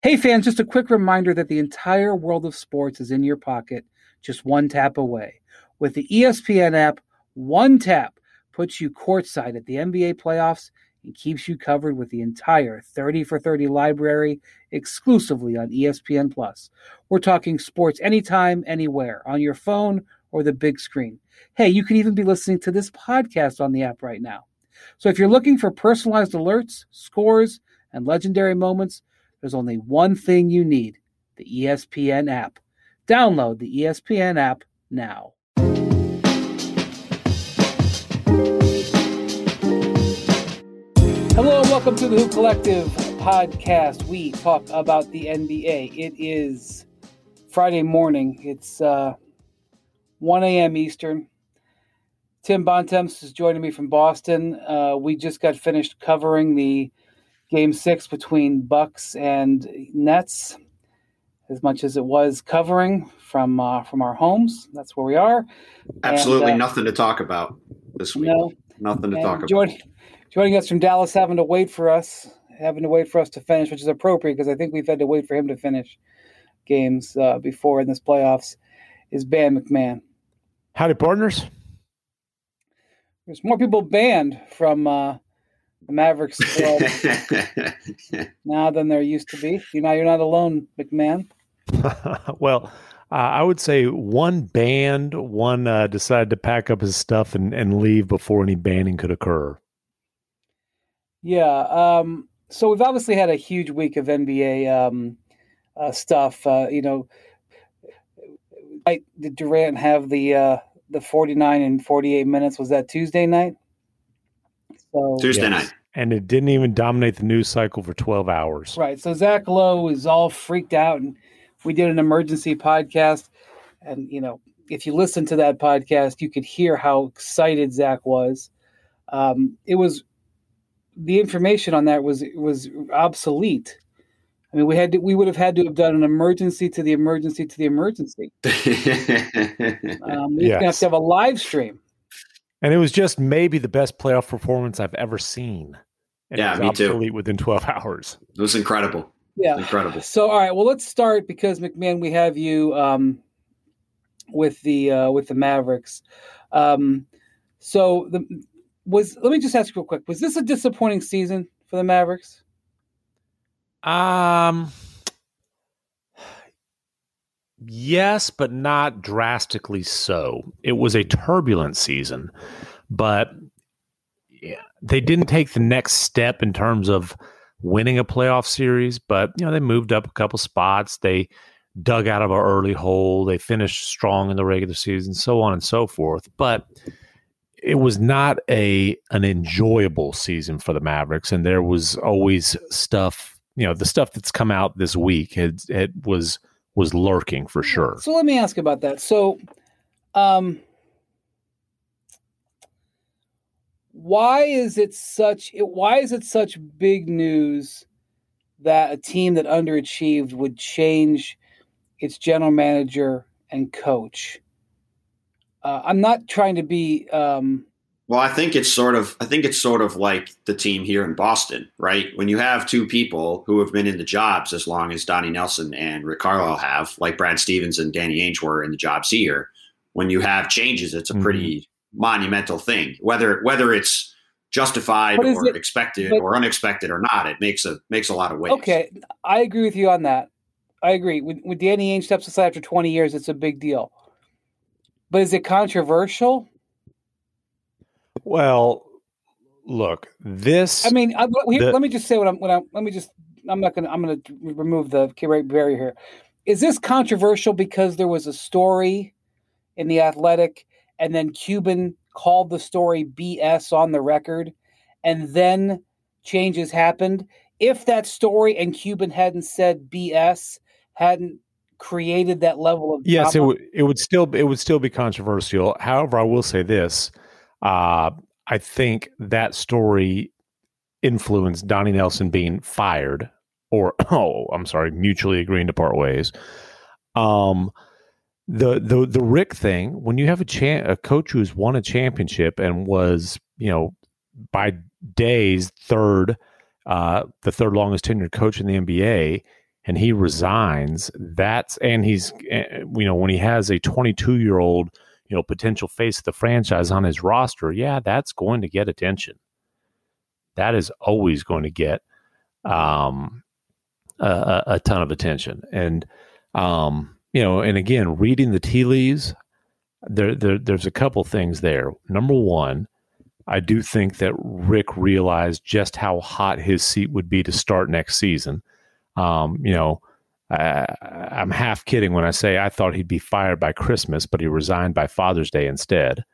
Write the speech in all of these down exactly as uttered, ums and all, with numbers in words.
Hey fans, just a quick reminder that the entire world of sports is in your pocket, just one tap away. With the E S P N app, one tap puts you courtside at the N B A playoffs and keeps you covered with the entire thirty for thirty library exclusively on E S P N Plus. We're talking sports anytime, anywhere, on your phone or the big screen. Hey, you could even be listening to this podcast on the app right now. So if you're looking for personalized alerts, scores, and legendary moments, there's only one thing you need, the E S P N app. Download the E S P N app now. Hello and welcome to the Hoop Collective podcast. We talk about the N B A. It is Friday morning. It's uh, one a.m. Eastern. Tim Bontemps is joining me from Boston. Uh, we just got finished covering the Game six between Bucks and Nets, as much as it was covering from uh, from our homes. That's where we are. Absolutely and, uh, nothing to talk about this week. No, nothing to talk joining, about. Joining us from Dallas, having to wait for us, having to wait for us to finish, which is appropriate because I think we've had to wait for him to finish games uh, before in this playoffs, is Ban McMahon. Howdy, partners. There's more people banned from uh, the Mavericks now than there used to be. You know, you're not alone, McMahon. Well, uh, I would say one banned, one uh, decided to pack up his stuff and, and leave before any banning could occur. Yeah. Um, so we've obviously had a huge week of N B A um, uh, stuff. Uh, you know, did Durant have the uh, the forty-nine and forty-eight minutes? Was that Tuesday night? So, Tuesday yes. night. And it didn't even dominate the news cycle for twelve hours. Right. So Zach Lowe is all freaked out, and we did an emergency podcast. And, you know, if you listen to that podcast, you could hear how excited Zach was. Um, it was the information on that was was obsolete. I mean, we had to, we would have had to have done an emergency to the emergency to the emergency. um, we're yes. going to have to have a live stream. And it was just maybe the best playoff performance I've ever seen. And yeah, it was me obsolete too. Within twelve hours. It was incredible. Yeah, incredible. So, all right, well, let's start because McMahon, we have you um, with the uh, with the Mavericks. Um, so, the was let me just ask you real quick: was this a disappointing season for the Mavericks? Um. Yes, but not drastically so. It was a turbulent season, but yeah, they didn't take the next step in terms of winning a playoff series, but you know, they moved up a couple spots. They dug out of an early hole. They finished strong in the regular season, so on and so forth. But it was not a an enjoyable season for the Mavericks, and there was always stuff, you know, the stuff that's come out this week, it, it was was lurking for sure. So let me ask about that. So, um, why is it such? Why is it such big news that a team that underachieved would change its general manager and coach? Uh, I'm not trying to be. Um, well, I think it's sort of. I think it's sort of like the team here in Boston, right? When you have two people who have been in the jobs as long as Donnie Nelson and Rick Carlisle have, like Brad Stevens and Danny Ainge were in the jobs here. When you have changes, it's a pretty mm-hmm. monumental thing. Whether whether it's justified or it, expected but, or unexpected or not, it makes a makes a lot of waves. Okay, I agree with you on that. I agree. When, when Danny Ainge steps aside after twenty years, it's a big deal. But is it controversial? Well, look, this. I mean, I, here, the, let me just say what I'm. What I'm. Let me just. I'm not gonna. I'm gonna remove the barrier here. Is this controversial because there was a story in the Athletic, and then Cuban called the story B S on the record, and then changes happened? If that story and Cuban hadn't said B S, hadn't created that level of yes, drama, it would. It would still. It would still be controversial. However, I will say this. Uh, I think that story influenced Donnie Nelson being fired, or oh, I'm sorry, mutually agreeing to part ways. Um, the the the Rick thing, when you have a cha- a coach who's won a championship and was, you know, by days third, uh, the third longest tenured coach in the N B A, and he resigns, that's and he's you know when he has a twenty-two year old you know potential face of the franchise on his roster, yeah, that's going to get attention. That is always going to get um, a, a ton of attention, and um, you know, and again, reading the tea leaves, there, there there's a couple things there. Number one, I do think that Rick realized just how hot his seat would be to start next season. Um, you know, I, I'm half kidding when I say I thought he'd be fired by Christmas, but he resigned by Father's Day instead.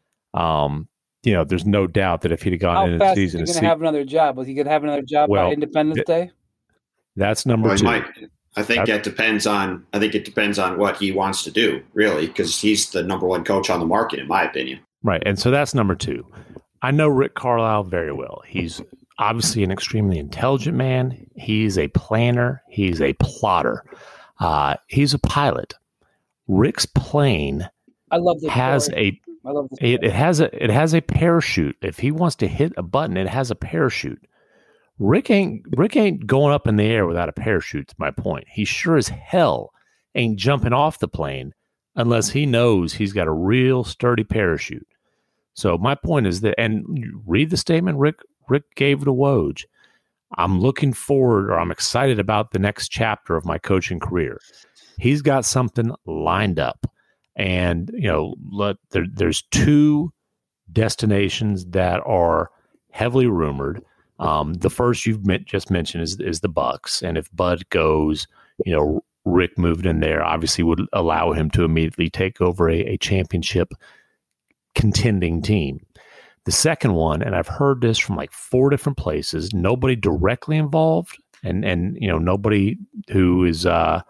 Um, you know, there's no doubt that if he'd have gone How into the fast season, is he to going to have another job? Was he going to have another job Well, by Independence th- Day? That's number Well, he two. might. I think that depends on. I think it depends on what he wants to do, really, because he's the number one coach on the market, in my opinion. Right, and so that's number two. I know Rick Carlisle very well. He's obviously an extremely intelligent man. He's a planner. He's a plotter. Uh, he's a pilot. Rick's plane I love this has story. a I love this it, story. it has a it has a parachute. If he wants to hit a button, it has a parachute. Rick ain't Rick ain't going up in the air without a parachute. To my point, he sure as hell ain't jumping off the plane unless he knows he's got a real sturdy parachute. So my point is that, and you read the statement Rick Rick gave to Woj. I'm looking forward, or I'm excited about the next chapter of my coaching career. He's got something lined up, and you know, let, there, there's two destinations that are heavily rumored. Um, the first you've met, just mentioned is is the Bucks, and if Bud goes, you know, Rick moved in there, obviously would allow him to immediately take over a, a championship contending team. The second one, and I've heard this from like four different places, nobody directly involved, and and you know nobody who is uh,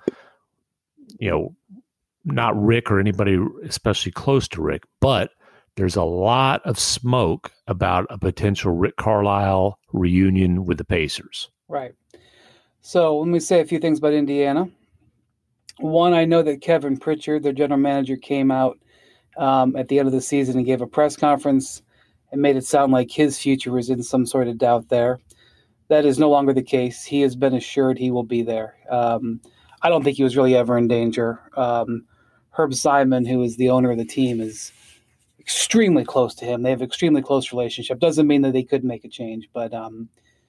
you know not Rick or anybody especially close to Rick, but there's a lot of smoke about a potential Rick Carlisle reunion with the Pacers. Right. So let me say a few things about Indiana. One, I know that Kevin Pritchard, their general manager, came out um, at the end of the season and gave a press conference and made it sound like his future was in some sort of doubt there. That is no longer the case. He has been assured he will be there. Um, I don't think he was really ever in danger. Um, Herb Simon, who is the owner of the team, is extremely close to him. They have an extremely close relationship. Doesn't mean that they couldn't make a change, but um,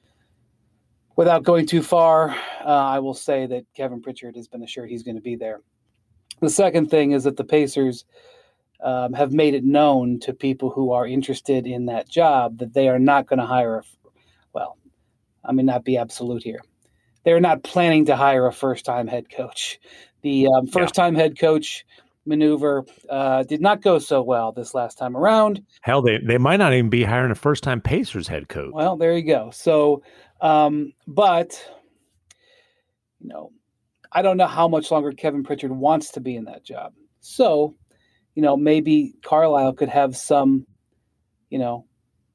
without going too far, uh, I will say that Kevin Pritchard has been assured he's going to be there. The second thing is that the Pacers um, have made it known to people who are interested in that job that they are not going to hire a, well, I mean, not be absolute here. They're not planning to hire a first-time head coach. The um, first-time yeah. head coach maneuver uh, did not go so well this last time around. Hell, they, they might not even be hiring a first-time Pacers head coach. Well, there you go. So, um, but, you know, I don't know how much longer Kevin Pritchard wants to be in that job. So, you know, maybe Carlisle could have some, you know,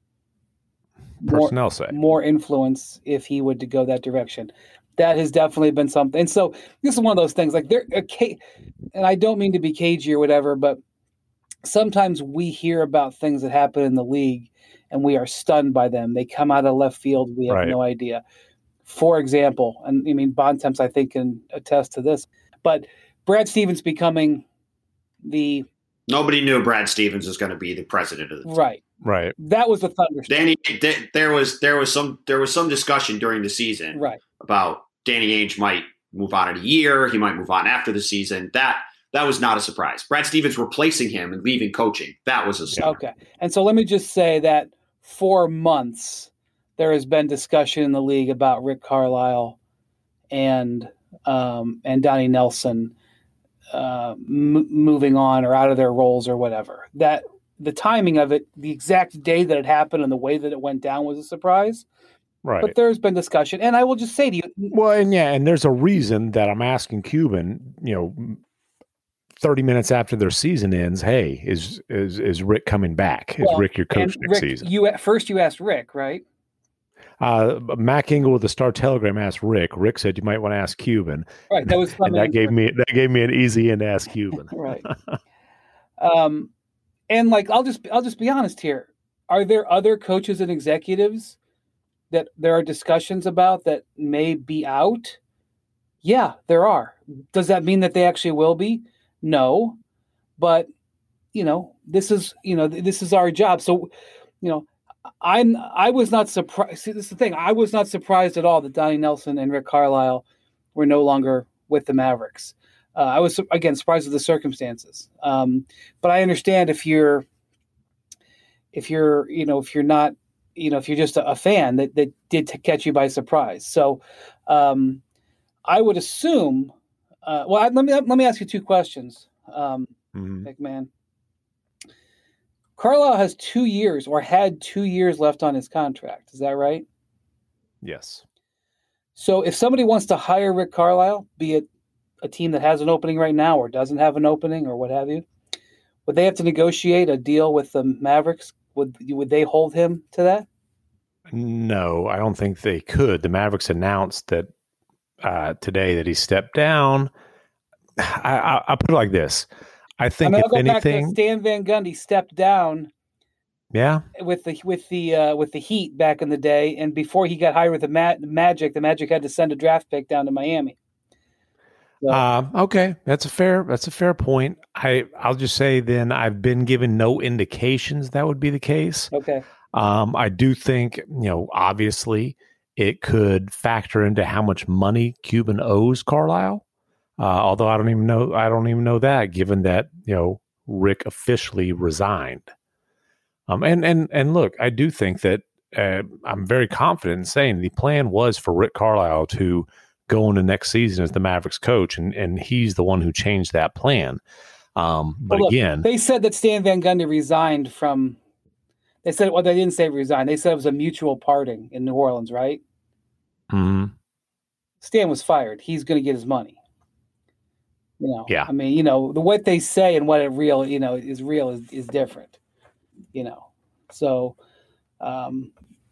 personnel more, say. more influence if he would to go that direction. That has definitely been something. And so this is one of those things like there, and I don't mean to be cagey or whatever, but sometimes we hear about things that happen in the league and we are stunned by them. They come out of left field. We have right. no idea. For example, and I mean, Bontemps, I think, can attest to this, but Brad Stevens becoming the. Nobody knew Brad Stevens was going to be the president of the team. Right. Right. That was the thunderstorm. Danny, there was there was some there was some discussion during the season right. about Danny Ainge might move on in a year. He might move on after the season. That that was not a surprise. Brad Stevens replacing him and leaving coaching. That was a surprise. Okay. And so let me just say that for months there has been discussion in the league about Rick Carlisle and um, and Donnie Nelson uh, m- moving on or out of their roles or whatever. That the timing of it, the exact day that it happened and the way that it went down was a surprise. Right. But there's been discussion. And I will just say to you. Well, and yeah, and there's a reason that I'm asking Cuban, you know, thirty minutes after their season ends, hey, is is is Rick coming back? Is well, Rick your coach next Rick, season? You First you asked Rick, right? Uh, Mac Engel with the Star Telegram asked Rick. Rick said you might want to ask Cuban. Right. That was and that gave me that gave me an easy in to ask Cuban. Right. um, and like I'll just I'll just be honest here. Are there other coaches and executives that there are discussions about that may be out Yeah, there are. Does that mean that they actually will be? No, but you know, this is you know this is our job. So, you know, I'm I was not surprised. See, this is the thing. I was not surprised at all that Donnie Nelson and Rick Carlisle were no longer with the Mavericks. Uh, I was again surprised at the circumstances. Um, but I understand if you're if you're you know if you're not you know if you're just a, a fan that that did t- catch you by surprise. So um, I would assume. Uh, well, I, let me let me ask you two questions, um, Mm-hmm. McMahon. Carlisle has two years or had two years left on his contract. Is that right? Yes. So if somebody wants to hire Rick Carlisle, be it a team that has an opening right now or doesn't have an opening or what have you, would they have to negotiate a deal with the Mavericks? Would would they hold him to that? No, I don't think they could. The Mavericks announced that uh, today that he stepped down. I, I, I'll put it like this. I think I mean, if I'll go anything, back to Stan Van Gundy stepped down yeah, with the with the uh, with the Heat back in the day, and before he got hired with the Ma- Magic, the Magic had to send a draft pick down to Miami. So, uh, okay, that's a fair that's a fair point. I I'll just say then I've been given no indications that would be the case. okay, Um, I do think, you know, obviously it could factor into how much money Cuban owes Carlisle. Uh, although I don't even know, I don't even know that, given that, you know, Rick officially resigned. Um, and and and look, I do think that uh, I'm very confident in saying the plan was for Rick Carlisle to go into next season as the Mavericks coach, and and he's the one who changed that plan. Um, but well, look, again, they said that Stan Van Gundy resigned from. They said, well, they didn't say resign. They said it was a mutual parting in New Orleans, right? mm-hmm. Stan was fired. He's going to get his money. You know, Yeah. I mean, you know, the what they say and what it real, you know, is real is, is different. You know, so, um,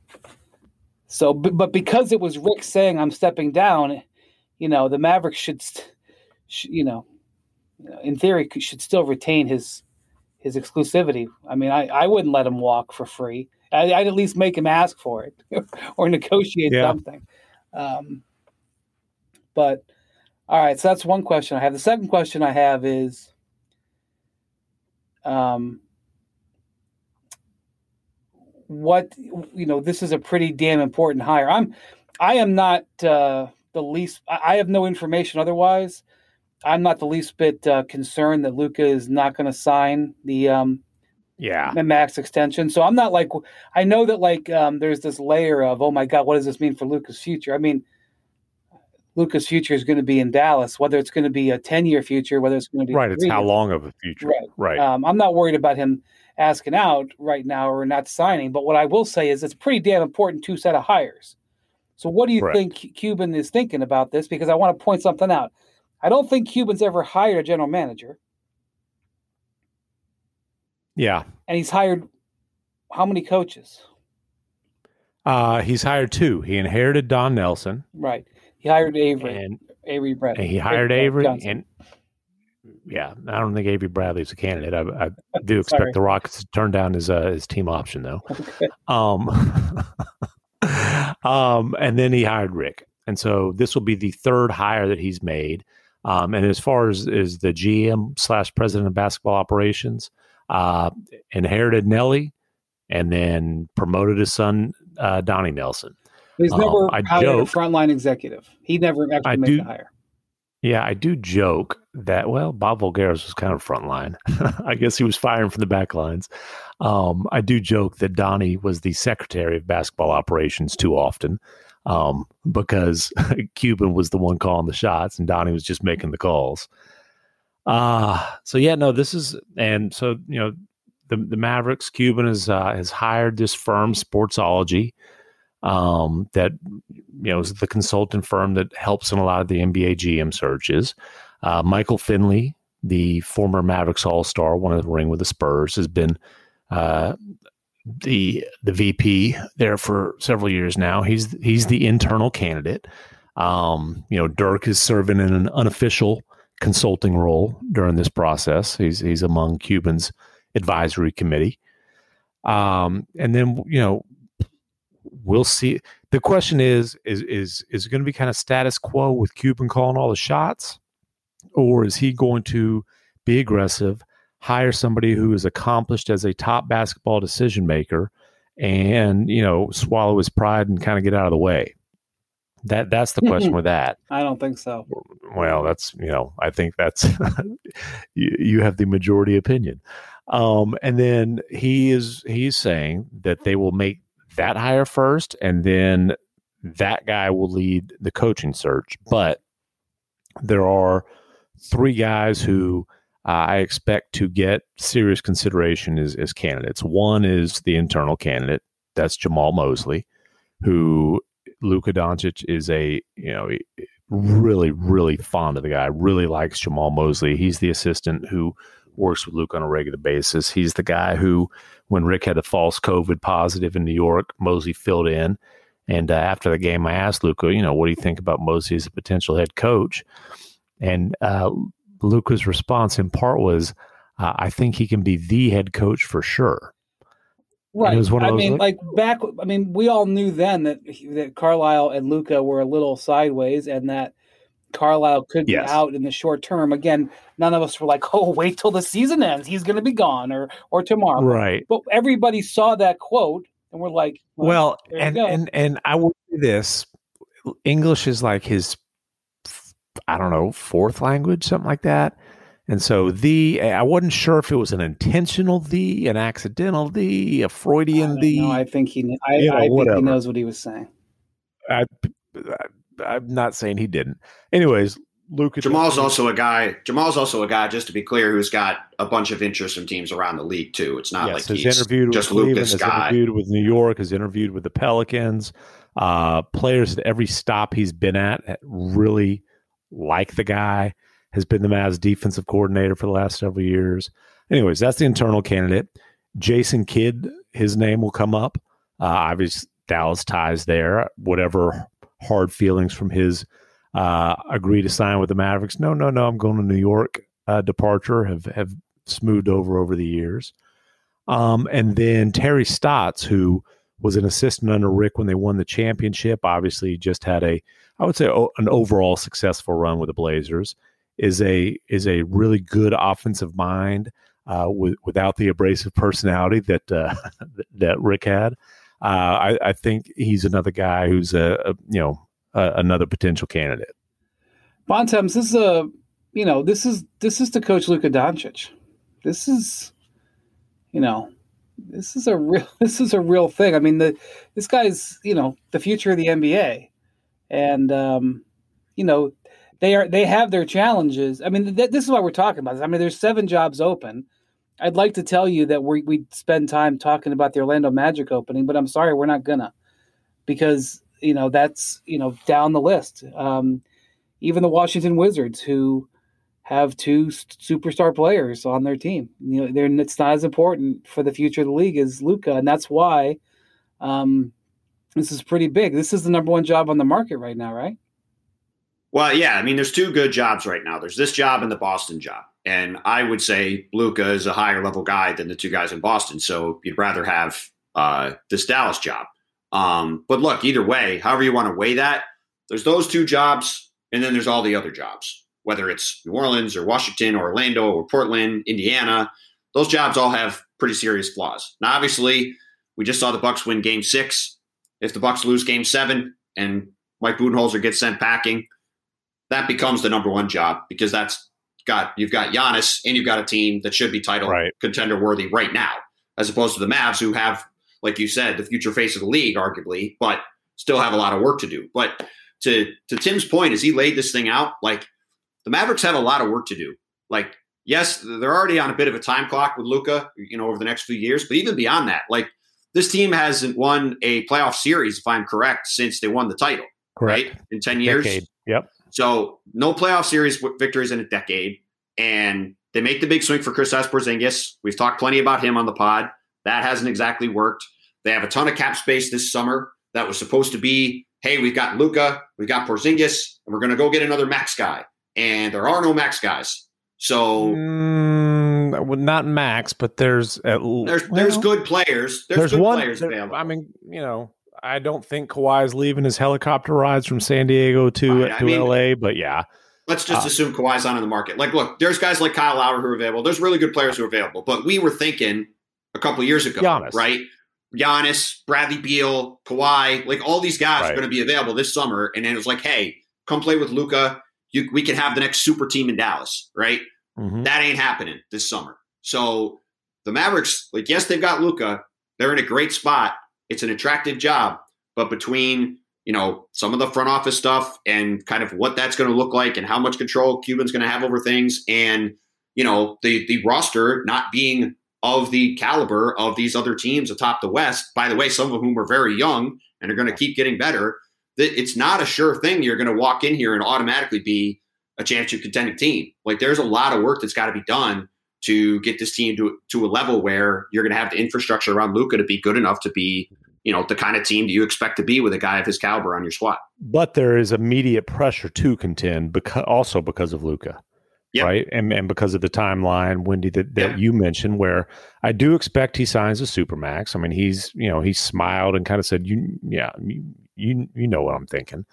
so, but, but because it was Rick saying I'm stepping down, you know, the Mavericks should, sh- you know, in theory, should still retain his his exclusivity. I mean, I, I wouldn't let him walk for free. I, I'd at least make him ask for it or negotiate Yeah. something. Um, but all right, so that's one question I have. The second question I have is, um, what you know, this is a pretty damn important hire. I'm, I am not uh, the least. I have no information otherwise. I'm not the least bit uh, concerned that Luka is not going to sign the um, yeah, the max extension. So I'm not like I know that like um, there's this layer of oh my god, what does this mean for Luka's future? I mean. Luka's future is going to be in Dallas, whether it's going to be a ten-year future, whether it's going to be right. It's three how years. long of a future, Right. right? Um, I'm not worried about him asking out right now or not signing, but what I will say is it's pretty damn important two set of hires. So what do you Correct. think Cuban is thinking about this? Because I want to point something out. I don't think Cuban's ever hired a general manager. Yeah. And he's hired how many coaches? Uh, he's hired two. He inherited Don Nelson. Right. He hired Avery. And, Avery Bradley. and he hired Avery. Johnson. And yeah, I don't think Avery Bradley's a candidate. I, I do expect Sorry. the Rockets to turn down his uh, his team option, though. Okay. Um, um, and then he hired Rick. And so this will be the third hire that he's made. Um, and as far as, as the G M slash president of basketball operations, uh, inherited Nelly and then promoted his son, uh, Donnie Nelson. He's Um, never I hired joke- a frontline executive. He never actually I made do- the hire. Yeah, I do joke that, well, Bob Voulgaris was kind of frontline. I guess he was firing from the back lines. Um, I do joke that Donnie was the secretary of basketball operations too often um, because Cuban was the one calling the shots and Donnie was just making the calls. Uh, so, yeah, no, this is – and so, you know, the, the Mavericks, Cuban has, uh, has hired this firm, Sportsology, um, that, you know, is the consultant firm that helps in a lot of the N B A G M searches. Uh, Michael Finley, the former Mavericks All-Star, won a ring with the Spurs, has been uh, the the V P there for several years now. He's he's the internal candidate. Um, you know, Dirk is serving in an unofficial consulting role during this process. He's he's among Cuban's advisory committee. Um, and then, you know, we'll see. The question is, is, is, is it going to be kind of status quo with Cuban calling all the shots, or is he going to be aggressive, hire somebody who is accomplished as a top basketball decision maker, and, you know, swallow his pride and kind of get out of the way? That that's the question with that. I don't think so. Well, that's, you know, I think that's you, you have the majority opinion. Um, and then he is he's saying that they will make that hire first, and then that guy will lead the coaching search. But there are three guys who uh, I expect to get serious consideration as, as candidates. One is the internal candidate. That's Jamal Mosley, who Luka Doncic is a, you know, really, really fond of the guy, really likes Jamal Mosley. He's the assistant who works with Luka on a regular basis. He's the guy who, when Rick had a false COVID positive in New York, Mosley filled in. And uh, after the game, I asked Luka, you know, what do you think about Mosley as a potential head coach? And uh, Luka's response in part was, uh, I think he can be the head coach for sure. Right. I mean, like, like back, I mean, we all knew then that that Carlisle and Luka were a little sideways, and that Carlisle could yes. be out in the short term. Again, none of us were like, "Oh, wait till the season ends; he's going to be gone," or or tomorrow. Right. But everybody saw that quote, and we're like, "Well, well and and and I will say this: English is like his, I don't know, fourth language, something like that." And so the, I wasn't sure if it was an intentional the, an accidental the, a Freudian the. No, I think he, I, you know, I think he knows what he was saying. I, I, I'm not saying he didn't. Anyways, Luka. Jamal's also a guy. Jamal's also a guy, just to be clear, who's got a bunch of interest from teams around the league too. It's not yes, like he's he's interviewed just with Cleveland, Luka's has guy. Interviewed with New York, has interviewed with the Pelicans. Uh, players at every stop he's been at really like the guy. Has been the Mavs defensive coordinator for the last several years. Anyways, that's the internal candidate. Jason Kidd, his name will come up. Uh, obviously, Dallas ties there. Whatever hard feelings from his uh, agree to sign with the Mavericks. No, no, no, I'm going to New York uh, departure have, have smoothed over over the years. Um, and then Terry Stotts, who was an assistant under Rick when they won the championship, obviously just had a, I would say, o- an overall successful run with the Blazers. Is a is a really good offensive mind uh, with, without the abrasive personality that uh, that Rick had. Uh, I, I think he's another guy who's a, a you know a, another potential candidate. Bontemps, this is a you know this is this is to coach Luka Doncic. This is you know this is a real this is a real thing. I mean the this guy's you know the future of the N B A, and um, you know. They are. They have their challenges. I mean, th- this is what we're talking about. I mean, there's seven jobs open. I'd like to tell you that we we spend time talking about the Orlando Magic opening, but I'm sorry, we're not gonna, because you know that's you know down the list. Um, even the Washington Wizards, who have two superstar players on their team, you know, they're it's not as important for the future of the league as Luka, and that's why um, this is pretty big. This is the number one job on the market right now, right? Well, yeah, I mean, there's two good jobs right now. There's this job and the Boston job. And I would say Luka is a higher level guy than the two guys in Boston. So you'd rather have uh, this Dallas job. Um, but look, either way, however you want to weigh that, there's those two jobs, and then there's all the other jobs, whether it's New Orleans or Washington or Orlando or Portland, Indiana. Those jobs all have pretty serious flaws. Now, obviously, we just saw the Bucks win game six. If the Bucks lose game seven and Mike Budenholzer gets sent packing, that becomes the number one job, because that's got you've got Giannis and you've got a team that should be title right. contender worthy right now, as opposed to the Mavs, who have, like you said, the future face of the league, arguably, but still have a lot of work to do. But to to Tim's point, as he laid this thing out, like the Mavericks have a lot of work to do. Like, yes, they're already on a bit of a time clock with Luka, you know, over the next few years, but even beyond that, like this team hasn't won a playoff series, if I'm correct, since they won the title, correct. right? In ten years. Decade. Yep. So no playoff series victories in a decade, and they make the big swing for Kristaps Porzingis. We've talked plenty about him on the pod. That hasn't exactly worked. They have a ton of cap space this summer. That was supposed to be, hey, we've got Luka, we've got Porzingis, and we're going to go get another max guy. And there are no max guys. So mm, not max, but there's uh, there's well, there's good players. There's, there's good one. players There, available. I mean, you know, I don't think Kawhi's leaving his helicopter rides from San Diego to, Right, I to mean, L A, but yeah. Let's just Uh, assume Kawhi's not on the market. Like, look, there's guys like Kyle Lowry who are available. There's really good players who are available. But we were thinking a couple of years ago, Giannis. right? Giannis, Bradley Beal, Kawhi, like all these guys Right. are going to be available this summer. And then it was like, hey, come play with Luka. You, we can have the next super team in Dallas, right? Mm-hmm. That ain't happening this summer. So the Mavericks, like, yes, they've got Luka. They're in a great spot. It's an attractive job. But between, you know, some of the front office stuff and kind of what that's going to look like and how much control Cuban's going to have over things and, you know, the the roster not being of the caliber of these other teams atop the West, by the way, some of whom are very young and are going to keep getting better, that it's not a sure thing you're going to walk in here and automatically be a championship contending team. Like, there's a lot of work that's got to be done to get this team to, to a level where you're going to have the infrastructure around Luka to be good enough to be, you know, the kind of team that you expect to be with a guy of his caliber on your squad. But there is immediate pressure to contend because also because of Luka. Yep. Right. And and because of the timeline, Wendy, that, that yep. you mentioned, where I do expect he signs a supermax. I mean, he's, you know, he smiled and kind of said, you, yeah, you, you, you know what I'm thinking.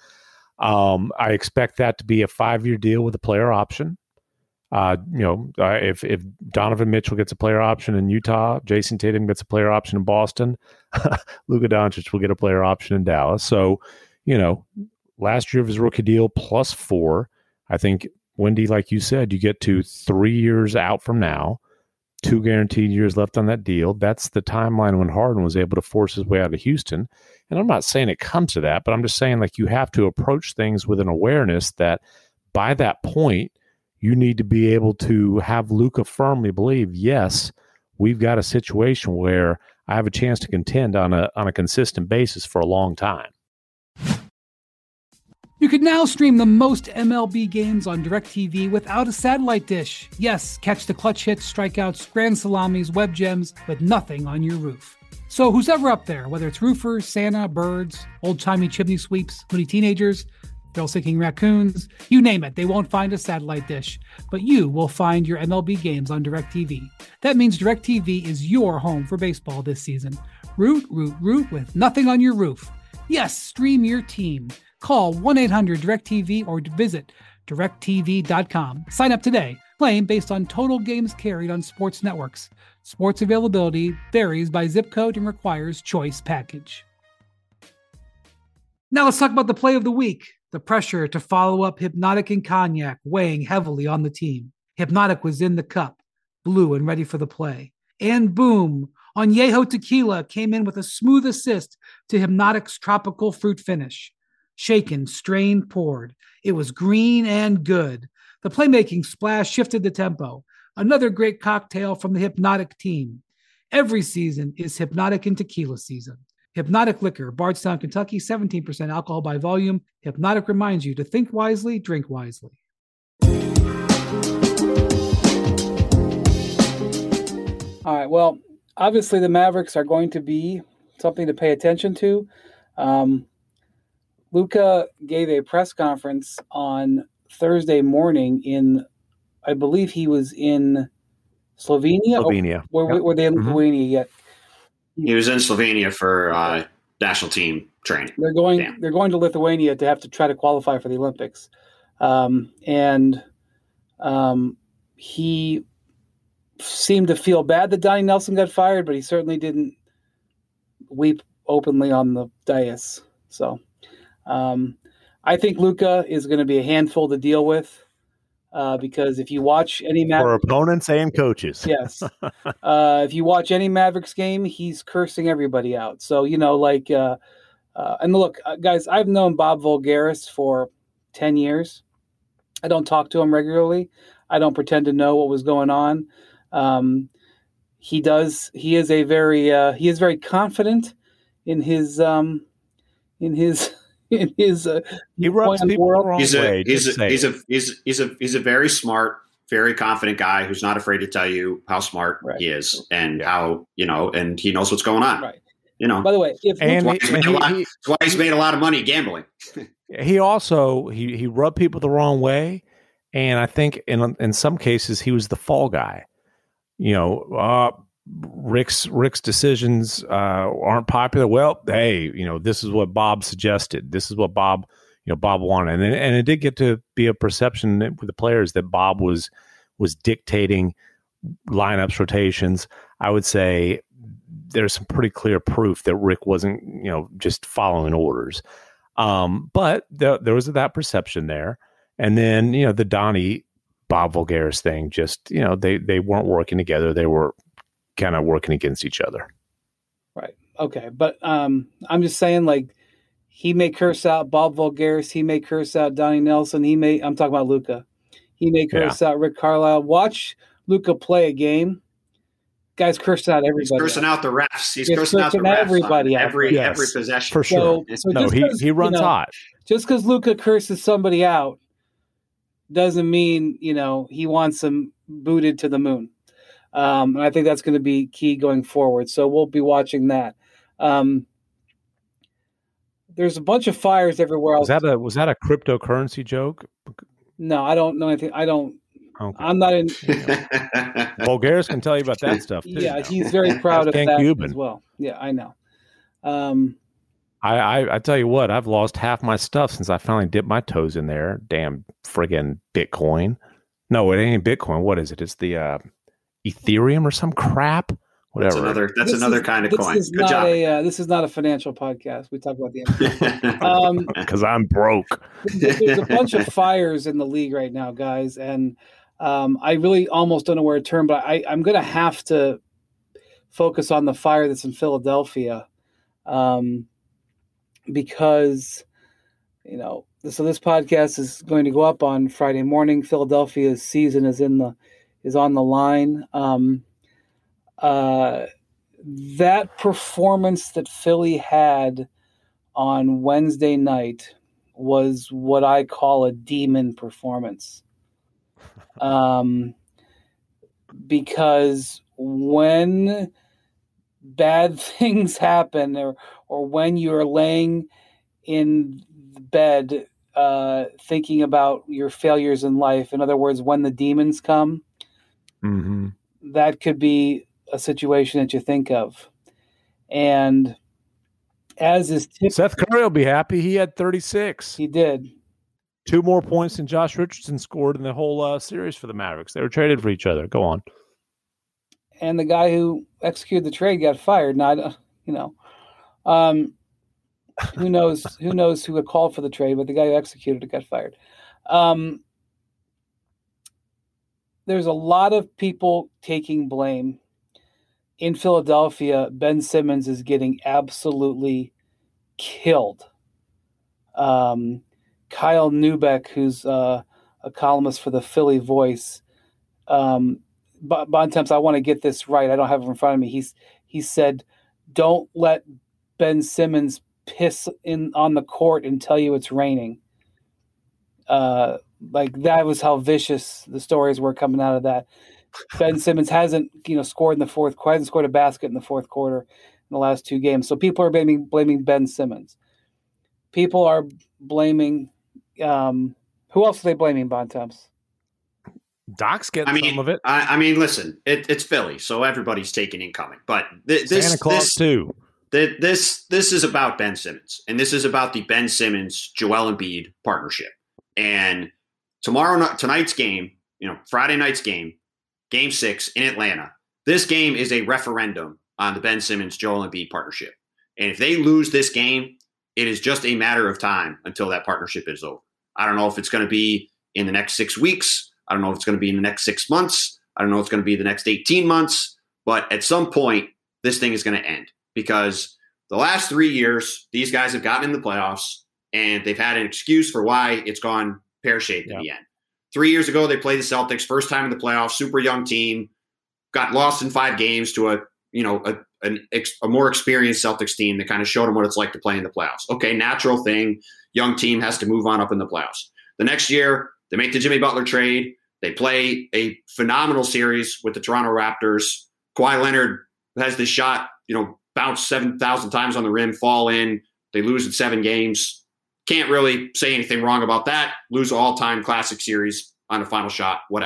Um, I expect that to be a five-year deal with a player option. Uh, you know, uh, if, if Donovan Mitchell gets a player option in Utah, Jason Tatum gets a player option in Boston, Luka Doncic will get a player option in Dallas. So, you know, last year of his rookie deal plus four, I think, Wendy, like you said, you get to three years out from now, two guaranteed years left on that deal. That's the timeline when Harden was able to force his way out of Houston. And I'm not saying it comes to that, but I'm just saying, like, you have to approach things with an awareness that by that point, you need to be able to have Luka firmly believe, yes, we've got a situation where I have a chance to contend on a on a consistent basis for a long time. You can now stream the most M L B games on DirecTV without a satellite dish. Yes, catch the clutch hits, strikeouts, grand salamis, web gems, with nothing on your roof. So who's ever up there, whether it's roofers, Santa, birds, old-timey chimney sweeps, moody teenagers, thrill-seeking raccoons, you name it, they won't find a satellite dish. But you will find your M L B games on DirecTV. That means DirecTV is your home for baseball this season. Root, root, root with nothing on your roof. Yes, stream your team. Call one eight hundred direct T V or visit direct T V dot com. Sign up today. Claim based on total games carried on sports networks. Sports availability varies by zip code and requires choice package. Now let's talk about the play of the week. The pressure to follow up Hypnotic and Cognac weighing heavily on the team. Hypnotic was in the cup, blue and ready for the play. And boom, Añejo Tequila came in with a smooth assist to Hypnotic's tropical fruit finish. Shaken, strained, poured. It was green and good. The playmaking splash shifted the tempo. Another great cocktail from the Hypnotic team. Every season is Hypnotic and Tequila season. Hypnotic Liquor, Bardstown, Kentucky, seventeen percent alcohol by volume. Hypnotic reminds you to think wisely, drink wisely. All right, well, obviously the Mavericks are going to be something to pay attention to. Um, Luka gave a press conference on Thursday morning in, I believe he was in Slovenia. Slovenia. Or were, yep. were they in mm-hmm. Lithuania yet? He was in Slovenia for uh, national team training. They're going. Damn. They're going to Lithuania to have to try to qualify for the Olympics, um, and um, he seemed to feel bad that Donnie Nelson got fired, but he certainly didn't weep openly on the dais. So. Um, I think Luka is going to be a handful to deal with uh, because if you watch any Mavericks, for opponents and coaches, yes, uh, if you watch any Mavericks game, he's cursing everybody out. So you know, like, uh, uh, and look, uh, guys, I've known Bob Voulgaris for ten years. I don't talk to him regularly. I don't pretend to know what was going on. Um, he does. He is a very. Uh, he is very confident in his. Um, in his. In his, uh, he rubs people the wrong he's way. A, he's, a, he's, a, he's, he's, a, he's a very smart, very confident guy who's not afraid to tell you how smart right. he is and how, you know, and he knows what's going on. Right. You know, by the way, if and Luka, he, and he, lot, he, that's why he's made a lot of money gambling. He also, he, he rubbed people the wrong way. And I think in, in some cases he was the fall guy, you know, uh, Rick's Rick's decisions uh, aren't popular. Well, hey, you know, this is what Bob suggested. This is what Bob, you know, Bob wanted, and and it did get to be a perception with the players that Bob was was dictating lineups, rotations. I would say there's some pretty clear proof that Rick wasn't, you know, just following orders. Um, but there, there was that perception there, and then you know the Donnie Bob Voulgaris thing. Just you know they they weren't working together. They were kind of working against each other. Right. Okay. But um, I'm just saying, like, he may curse out Bob Voulgaris. He may curse out Donnie Nelson. He may, I'm talking about Luka. He may curse yeah. out Rick Carlisle. Watch Luka play a game. Guy's cursing out everybody. He's cursing else. out the refs. He's, He's cursing, cursing out the refs everybody out every, yes, every possession. For sure. So, so no, he, he runs you know, hot. Just because Luka curses somebody out doesn't mean, you know, he wants them booted to the moon. Um, and I think that's going to be key going forward. So we'll be watching that. Um, there's a bunch of fires everywhere else. Was that a was that a cryptocurrency joke? No, I don't know anything. I don't. Okay. I'm not in. Voulgaris can tell you about that stuff too. Yeah, now. He's very proud of Ken that Cuban. as well. Yeah, I know. Um, I, I I tell you what, I've lost half my stuff since I finally dipped my toes in there. Damn friggin' Bitcoin. No, it ain't Bitcoin. What is it? It's the uh, Ethereum or some crap. Whatever. That's another. That's this another is, kind of this coin. Is Good not job. A, uh, this is not a financial podcast. We talk about the N B A. um, because I'm broke. There's a bunch of fires in the league right now, guys, and um, I really almost don't know where to turn. But I, I'm going to have to focus on the fire that's in Philadelphia, um, because you know. So this podcast is going to go up on Friday morning. Philadelphia's season is in the is on the line. Um, uh, that performance that Philly had on Wednesday night was what I call a demon performance. Um, because when bad things happen, or or when you're laying in bed uh, thinking about your failures in life, in other words, when the demons come, mm-hmm. that could be a situation that you think of. And as is typical, Seth Curry will be happy. He had thirty-six. He did. Two more points than Josh Richardson scored in the whole uh, series for the Mavericks. They were traded for each other. Go on. And the guy who executed the trade got fired. Not, you know, um, who knows? Who knows who had called for the trade? But the guy who executed it got fired. Um, there's a lot of people taking blame. In Philadelphia, Ben Simmons is getting absolutely killed. Um, Kyle Neubeck, who's uh, a columnist for the Philly Voice, um, Bontemps, I want to get this right. I don't have it in front of me. He's he said, "Don't let Ben Simmons piss in on the court and tell you it's raining." Uh, like that was how vicious the stories were coming out of that. Ben Simmons hasn't, you know, scored in the fourth quarter, hasn't scored a basket in the fourth quarter in the last two games. So people are blaming blaming Ben Simmons. People are blaming. Um, who else are they blaming? Bontemps. Doc's getting I mean, some of it. I, I mean, listen, it, it's Philly, so everybody's taking incoming. But th- this, Santa Claus this, too. Th- this, this is about Ben Simmons, and this is about the Ben Simmons Joel Embiid partnership. And tomorrow, tonight's game, you know, Friday night's game. Game six in Atlanta. This game is a referendum on the Ben Simmons Joel Embiid partnership. And if they lose this game, it is just a matter of time until that partnership is over. I don't know if it's going to be in the next six weeks. I don't know if it's going to be in the next six months. I don't know if it's going to be the next eighteen months. But at some point, this thing is going to end because the last three years, these guys have gotten in the playoffs and they've had an excuse for why it's gone pear-shaped yeah. in the end. Three years ago, they played the Celtics, first time in the playoffs, super young team, got lost in five games to a you know a, an, a more experienced Celtics team that kind of showed them what it's like to play in the playoffs. Okay, natural thing, young team has to move on up in the playoffs. The next year, they make the Jimmy Butler trade. They play a phenomenal series with the Toronto Raptors. Kawhi Leonard has this shot, you know, bounce seven thousand times on the rim, fall in. They lose in seven games. Can't really say anything wrong about that. Lose an all-time classic series on the final shot, whatever.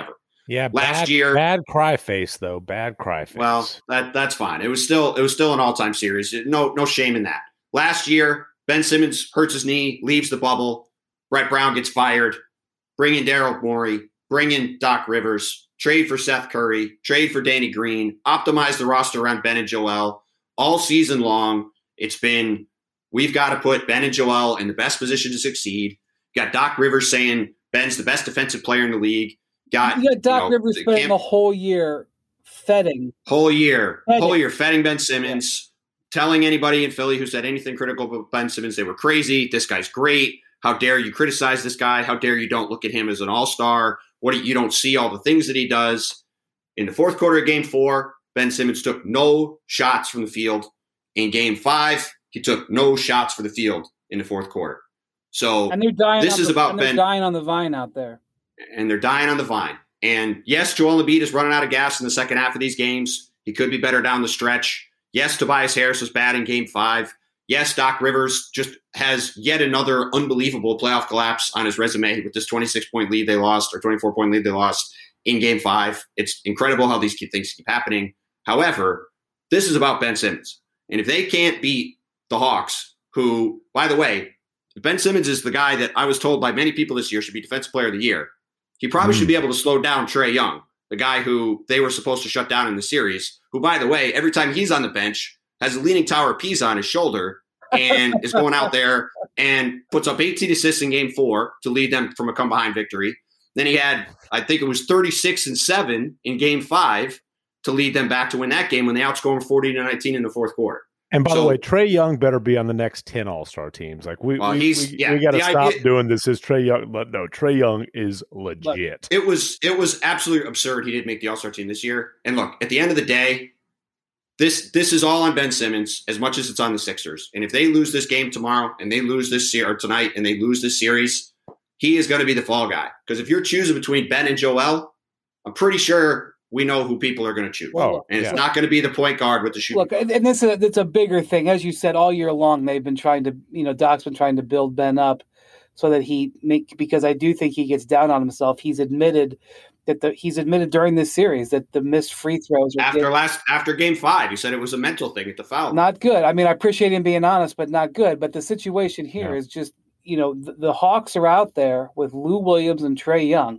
Yeah, last bad, year, bad cry face though. Bad cry face. Well, that that's fine. It was still it was still an all time series. No no shame in that. Last year, Ben Simmons hurts his knee, leaves the bubble. Brett Brown gets fired. Bring in Daryl Morey. Bring in Doc Rivers. Trade for Seth Curry. Trade for Danny Green. Optimize the roster around Ben and Joel. All season long, it's been we've got to put Ben and Joel in the best position to succeed. Got Doc Rivers saying Ben's the best defensive player in the league. Got, you got Doc you know, Rivers spending the whole year fedding. Whole year. Fedding. Whole year fedding Ben Simmons, telling anybody in Philly who said anything critical about Ben Simmons they were crazy. This guy's great. How dare you criticize this guy? How dare you don't look at him as an all-star? What do you, you don't see all the things that he does. In the fourth quarter of game four, Ben Simmons took no shots from the field. In game five, he took no shots for the field in the fourth quarter. So and they're dying this is the, about and they're Ben dying on the vine out there. And they're dying on the vine. And yes, Joel Embiid is running out of gas in the second half of these games. He could be better down the stretch. Yes, Tobias Harris was bad in game five. Yes, Doc Rivers just has yet another unbelievable playoff collapse on his resume with this twenty-six point lead they lost or twenty-four point lead they lost in game five. It's incredible how these things keep happening. However, this is about Ben Simmons. And if they can't beat the Hawks, who, by the way, Ben Simmons is the guy that I was told by many people this year should be Defensive Player of the Year. He probably mm. should be able to slow down Trae Young, the guy who they were supposed to shut down in the series, who, by the way, every time he's on the bench, has a Leaning Tower of Pisa on his shoulder and is going out there and puts up eighteen assists in game four to lead them from a come-behind victory. Then he had, I think it was thirty-six and seven in game five to lead them back to win that game when they outscored forty to nineteen in the fourth quarter. And by so, the way, Trae Young better be on the next ten All-Star teams. Like we, well, we, he's, we, yeah, we got to stop idea, doing this. Is Trae Young? No, Trae Young is legit. It was it was absolutely absurd. He didn't make the All-Star team this year. And look, at the end of the day, this this is all on Ben Simmons as much as it's on the Sixers. And if they lose this game tomorrow and they lose this se- or tonight and they lose this series, he is going to be the fall guy. Because if you're choosing between Ben and Joel, I'm pretty sure we know who people are going to choose. Well, and it's yeah. not going to be the point guard with the shooting. Look, and this is a, it's a bigger thing. As you said, all year long, they've been trying to, you know, Doc's been trying to build Ben up so that he make, because I do think he gets down on himself. He's admitted that the, he's admitted during this series that the missed free throws are after getting, last, after game five, he said it was a mental thing at the foul. Not good. I mean, I appreciate him being honest, but not good. But the situation here yeah. is just, you know, the, the Hawks are out there with Lou Williams and Trae Young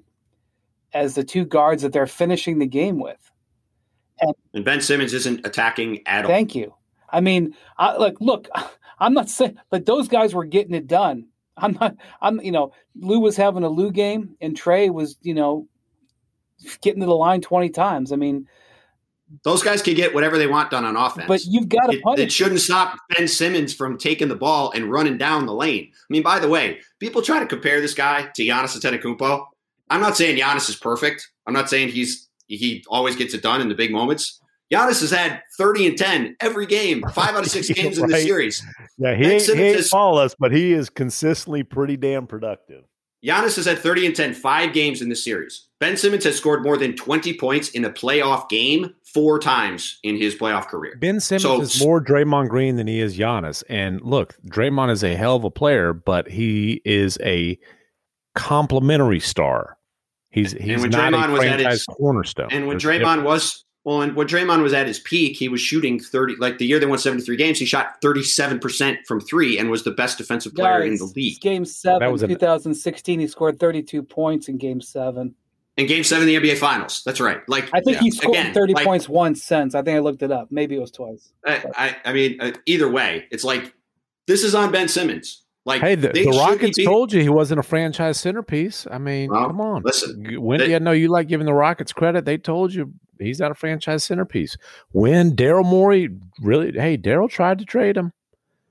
as the two guards that they're finishing the game with. And, and Ben Simmons isn't attacking at all. Thank you. I mean, I, like, look, I'm not saying, but those guys were getting it done. I'm not, I'm, you know, Lou was having a Lou game and Trae was, you know, getting to the line twenty times. I mean, those guys can get whatever they want done on offense. But you've got to punish. It, it shouldn't stop Ben Simmons from taking the ball and running down the lane. I mean, by the way, people try to compare this guy to Giannis Antetokounmpo. I'm not saying Giannis is perfect. I'm not saying he's he always gets it done in the big moments. Giannis has had thirty and ten every game, five out of six games right. in the series. Yeah, he ain't, he ain't flawless, but he is consistently pretty damn productive. Giannis has had thirty and ten, five games in the series. Ben Simmons has scored more than twenty points in a playoff game four times in his playoff career. Ben Simmons so, is more Draymond Green than he is Giannis. And look, Draymond is a hell of a player, but he is a complimentary star. He's he's not Draymond a franchise his, cornerstone. And when There's Draymond was well, and when Draymond was at his peak, he was shooting thirty. Like the year they won seventy-three games, he shot thirty-seven percent from three and was the best defensive player Guys, in the league. Game seven, was twenty sixteen, he scored thirty-two points in Game seven. In Game seven of the N B A Finals, that's right. Like I think yeah, he scored again, thirty like, points once since. I think I looked it up. Maybe it was twice. I, I, I mean, uh, either way, it's like this is on Ben Simmons. Like, hey, the, the Rockets told you he wasn't a franchise centerpiece. I mean, well, come on. Listen, when they, yeah, no, you like giving the Rockets credit. They told you he's not a franchise centerpiece. When Daryl Morey really, hey, Daryl tried to trade him.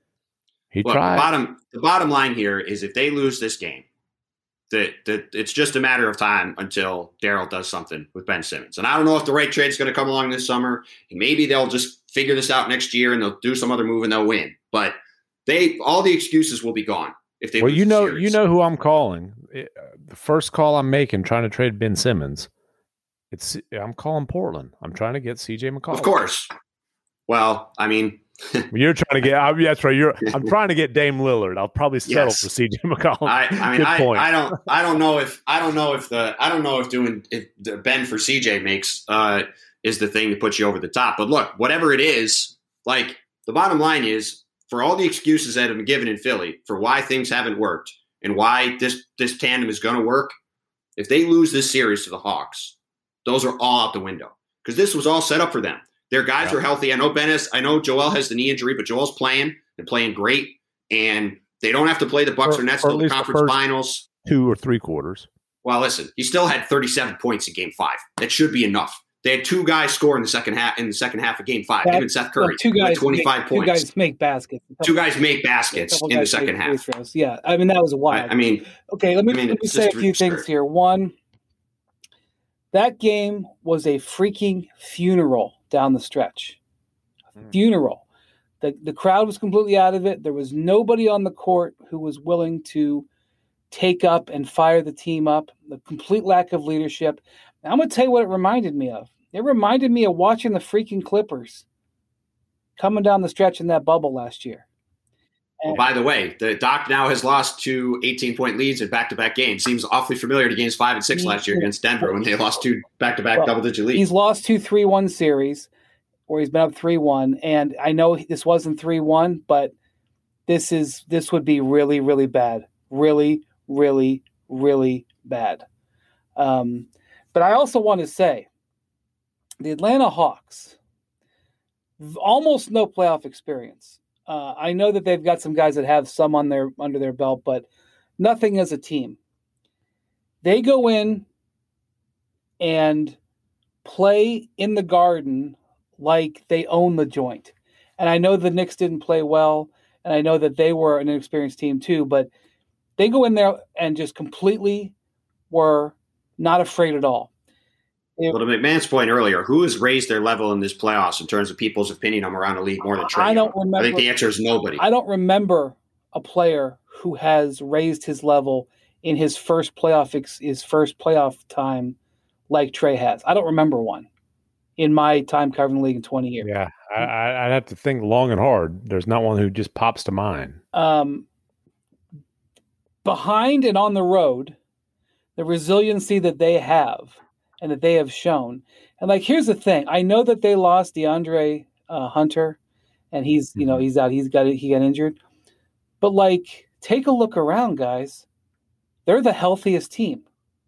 He look, tried. The bottom, the bottom line here is if they lose this game, that that it's just a matter of time until Daryl does something with Ben Simmons. And I don't know if the right trade is going to come along this summer. And maybe they'll just figure this out next year and they'll do some other move and they'll win. But They all the excuses will be gone if they. Well, lose you know, the series. you know who I'm calling. It, uh, the first call I'm making, trying to trade Ben Simmons. It's I'm calling Portland. I'm trying to get C J McCollum. Of course. Well, I mean, You're trying to get. I, that's right. You're. I'm trying to get Dame Lillard. I'll probably settle Yes. for C J McCollum. I, I mean, Good I, point. I don't, I don't know if, I don't know if the, I don't know if doing if the Ben for C J makes uh, is the thing to put you over the top. But look, whatever it is, like the bottom line is, for all the excuses that have been given in Philly for why things haven't worked and why this this tandem is going to work, if they lose this series to the Hawks, those are all out the window because this was all set up for them. Their guys Yeah. are healthy. I know Ben is, I know Joel has the knee injury, but Joel's playing and playing great. And they don't have to play the Bucks or, Or- Nets or at till the least the conference first- finals. Two or three quarters. Well, listen, he still had thirty-seven points in Game Five. That should be enough. They had two guys score in the second half in the second half of Game Five. That- Him and Seth Curry, Well, two guys with twenty-five make, points. Two guys make baskets. A Two couple- guys make a baskets couple in the guys second make free half. throws. Yeah, I mean that was I, wild. I mean, okay, let me, I mean, let me it's say a just few things absurd. here. One, that game was a freaking funeral down the stretch. Mm. Funeral. The the crowd was completely out of it. There was nobody on the court who was willing to take up and fire the team up. The complete lack of leadership. And I'm going to tell you what it reminded me of. It reminded me of watching the freaking Clippers coming down the stretch in that bubble last year. well, by the way, the Doc now has lost two eighteen-point leads in back-to-back games. Seems awfully familiar to games five and six last year against Denver when they lost two back-to-back Well, double-digit leads. He's lost two three one series where he's been up three one. And I know this wasn't three one, but this is this would be really, really bad. Really, really, really bad. Um, but I also want to say the Atlanta Hawks, almost no playoff experience. Uh, I know that they've got some guys that have some on their under their belt, but nothing as a team. They go in and play in the Garden like they own the joint. And I know the Knicks didn't play well, and I know that they were an inexperienced team too, but they go in there and just completely were not afraid at all. It, Well, to McMahon's point earlier, who has raised their level in this playoffs in terms of people's opinion of them around the league more than Trae I don't Young? remember. I think the answer is nobody. I don't remember a player who has raised his level in his first playoff ex, his first playoff time like Trae has. I don't remember one in my time covering the league in twenty years. Yeah, I, I, I'd have to think long and hard. There's not one who just pops to mind. Um, behind and on the road, the resiliency that they have and that they have shown. And like, here's the thing. I know that they lost DeAndre uh, Hunter and he's, you know, he's out, he's got, he got injured, but like, take a look around, guys. They're the healthiest team.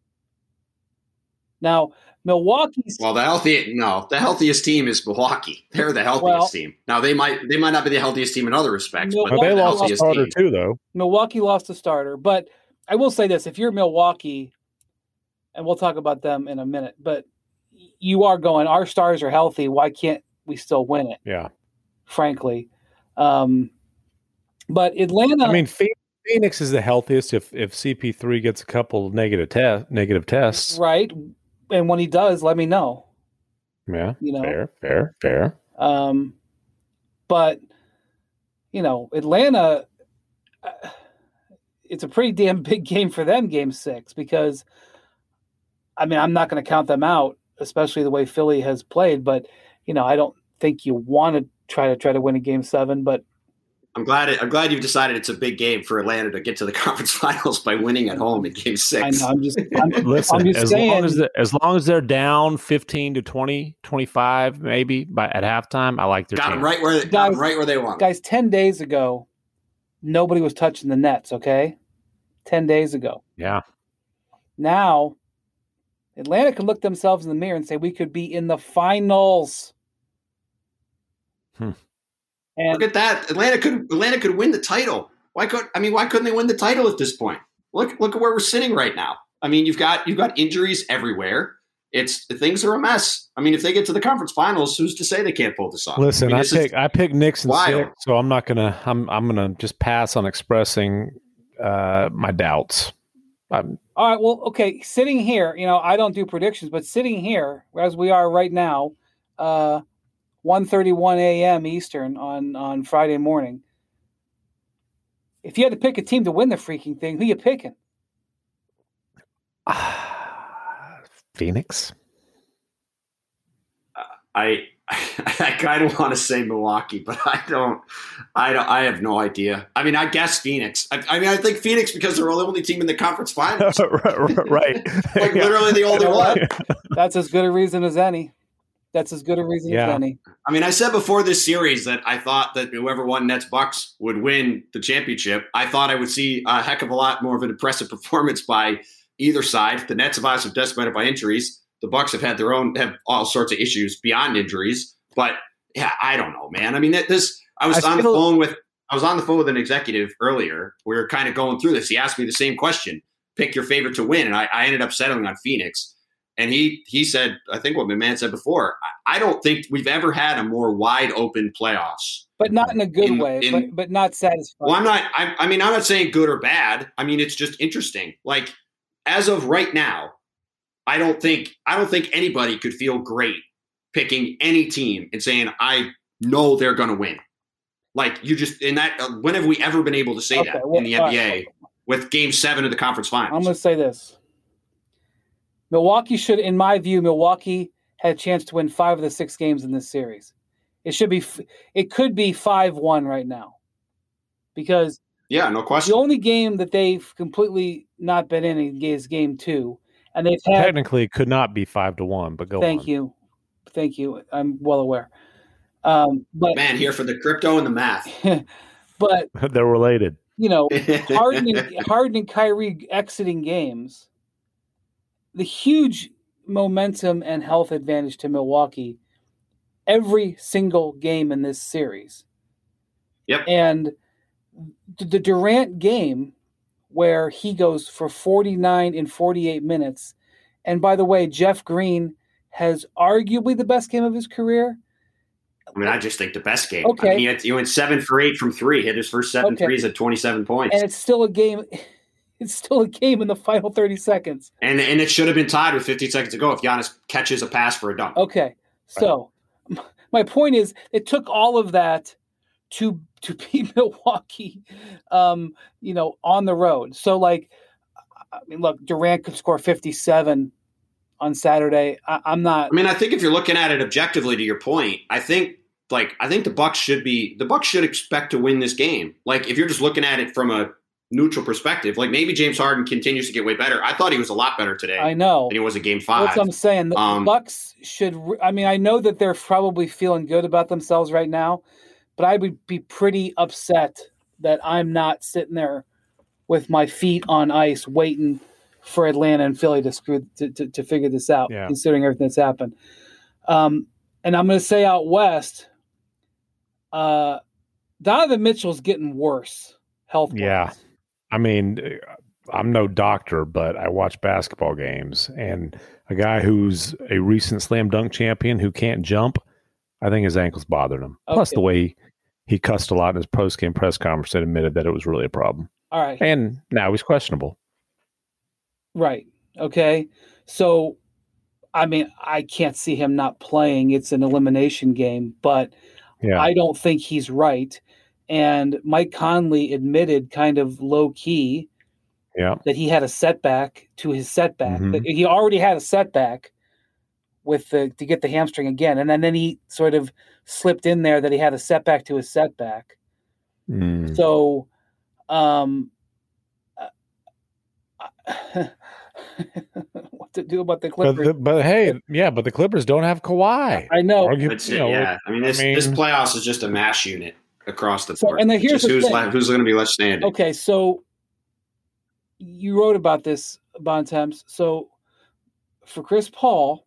Now, Milwaukee's Well, the healthy no, the healthiest team is Milwaukee. They're the healthiest Well- team. Now they might they might not be the healthiest team in other respects, No, but But they they're the lost a healthiest starter team. too, though. Milwaukee lost a starter, but I will say this: if you're Milwaukee, and we'll talk about them in a minute, but you are going, our stars are healthy. Why can't we still win it? Yeah, Frankly, um, but Atlanta. I mean, Phoenix, Phoenix is the healthiest if if C P three gets a couple negative test negative tests. right, and when he does, let me know. Yeah, You know, fair, fair, fair. um, but you know, Atlanta. Uh, it's a pretty damn big game for them, Game Six, because I mean, I'm not going to count them out, especially the way Philly has played. But you know, I don't think you want to try to try to win a Game Seven. But I'm glad it, I'm glad you've decided it's a big game for Atlanta to get to the conference finals by winning at home in Game I Six. know, I'm just, I'm, Listen, I'm just as saying. long as the, as long as they're down fifteen to twenty, twenty-five maybe by at halftime, I like their Got team. them right where got Guys- them right where they want. guys, ten days ago, nobody was touching the nets. Okay, ten days ago. Yeah, Now, Atlanta can look themselves in the mirror and say we could be in the finals. Hmm. And Look at that. Atlanta could Atlanta could win the title. Why could I mean why couldn't they win the title at this point? Look look at where we're sitting right now. I mean, you've got you've got injuries everywhere. It's things are a mess. I mean, if they get to the conference finals, who's to say they can't pull this off? listen, I, mean, I, this is- pick I pick Knicks and wild. six, so I'm not gonna I'm I'm gonna just pass on expressing uh, my doubts. I'm, all right, well, okay, sitting here, you know, I don't do predictions, but sitting here as we are right now, uh, one thirty-one a.m. Eastern on on Friday morning. If you had to pick a team to win the freaking thing, who you picking? Phoenix. I, I I kind of want to say Milwaukee, but I don't. I don't. I have no idea. I mean, I guess Phoenix. I, I mean, I think Phoenix because they're the only team in the conference finals. right, right. Like literally the only one. That's as good a reason as any. That's as good a reason yeah. as any. I mean, I said before this series that I thought that whoever won Nets Bucks would win the championship. I thought I would see a heck of a lot more of an impressive performance by either side. The Nets have obviously been decimated by injuries. The Bucks have had their own, have all sorts of issues beyond injuries. But yeah, I don't know, man. I mean, this. I was I on feel- the phone with. I was on the phone with an executive earlier. We were kind of going through this. He asked me the same question: pick your favorite to win, and I, I ended up settling on Phoenix. And he he said, I think what my man said before, I, I don't think we've ever had a more wide open playoffs. But not in a good in, way, in, but, but not satisfying. Well, I'm not, I, I mean, I'm not saying good or bad. I mean, it's just interesting. Like, as of right now, I don't think, I don't think anybody could feel great picking any team and saying, I know they're going to win. Like, you just, in that, uh, when have we ever been able to say okay, that well, in the N B A right. with game seven of the conference finals? I'm going to say this. Milwaukee should, in my view, Milwaukee had a chance to win five of the six games in this series. It should be, it could be five one right now, because yeah, no question. The only game that they've completely not been in is game two, and they've had, technically it could not be five to one. But go. Thank on. you, thank you. I'm well aware. Um, but man, here for the crypto and the math. But they're related. You know, Harden and, Harden and Kyrie exiting games. The huge momentum and health advantage to Milwaukee every single game in this series. Yep. And the Durant game where he goes for forty-nine in forty-eight minutes. And by the way, Jeff Green has arguably the best game of his career. I mean, I just think the best game. Okay. I mean, he, had, he went seven for eight from three, hit his first seven okay. threes at twenty-seven points. And it's still a game. It's still a game in the final thirty seconds. And and it should have been tied with fifteen seconds to go if Giannis catches a pass for a dunk. Okay. So right. my point is it took all of that to to beat Milwaukee, um, you know, on the road. So, like, I mean, look, Durant could score fifty-seven on Saturday. I, I'm not – I mean, I think if you're looking at it objectively, to your point, I think, like, I think the Bucks should be – the Bucks should expect to win this game. Like, if you're just looking at it from a – neutral perspective, like maybe James Harden continues to get way better. I thought he was a lot better today. I know than he was in Game Five. That's what I'm saying. The um, Bucks should. I mean, I know that they're probably feeling good about themselves right now, but I would be pretty upset that I'm not sitting there with my feet on ice waiting for Atlanta and Philly to screw to to, to figure this out, yeah. considering everything that's happened. Um, and I'm going to say out west, uh, Donovan Mitchell's getting worse health. Yeah. I mean, I'm no doctor, but I watch basketball games, and a guy who's a recent slam dunk champion who can't jump, I think his ankle's bothering him. Okay. Plus the way he, he cussed a lot in his post-game press conference and admitted that it was really a problem. All right. And now he's questionable. Right. Okay. So, I mean, I can't see him not playing. It's an elimination game, but yeah. I don't think he's right. And Mike Conley admitted kind of low key yeah. that he had a setback to his setback. Mm-hmm. That he already had a setback with the to get the hamstring again. And then, then he sort of slipped in there that he had a setback to his setback. Mm. So, um, what to do about the Clippers? But, the, but hey, yeah, but the Clippers don't have Kawhi. I know. Argue, you know yeah, I mean, this, I mean, this playoffs is just a mash unit across the board. So, and then here's just the who's thing. left, who's going to be left standing. Okay, so you wrote about this, Bontemps. So for Chris Paul,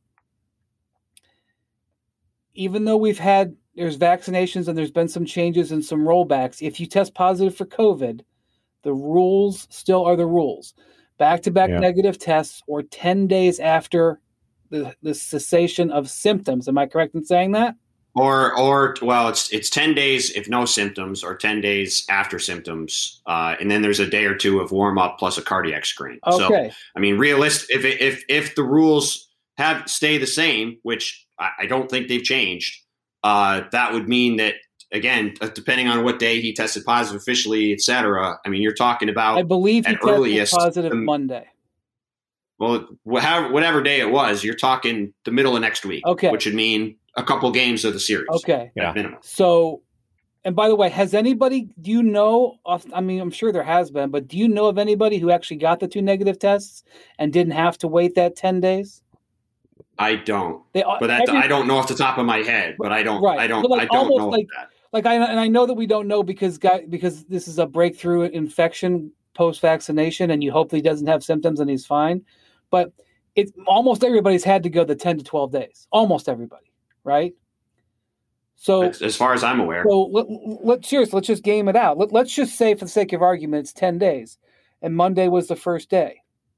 even though we've had there's vaccinations and there's been some changes and some rollbacks, if you test positive for COVID, the rules still are the rules. Back-to-back yeah. negative tests or ten days after the, the cessation of symptoms. Am I correct in saying that? Or, or well, it's it's ten days if no symptoms, or ten days after symptoms, uh, and then there's a day or two of warm up plus a cardiac screen. Okay. So, I mean, realistic. If if if the rules have stay the same, which I, I don't think they've changed, uh, that would mean that again, depending on what day he tested positive officially, et cetera. I mean, you're talking about I believe he tested earliest, positive um, Monday. Well, whatever, whatever day it was, you're talking the middle of next week, okay. which would mean a couple games of the series. Okay. At minimum. So, and by the way, has anybody, do you know, I mean, I'm sure there has been, but do you know of anybody who actually got the two negative tests and didn't have to wait that ten days? I don't. They, but that, every, I don't know off the top of my head, but I don't, right. I don't, like, I don't know like, that. Like I, and I know that we don't know because guy, because this is a breakthrough infection post-vaccination and you hope that he doesn't have symptoms and he's fine. But it's almost everybody's had to go the ten to twelve days. Almost everybody. Right. So as, as far as I'm aware, so let, let's seriously, let's just game it out. Let, let's just say, for the sake of argument, it's ten days, and Monday was the first day.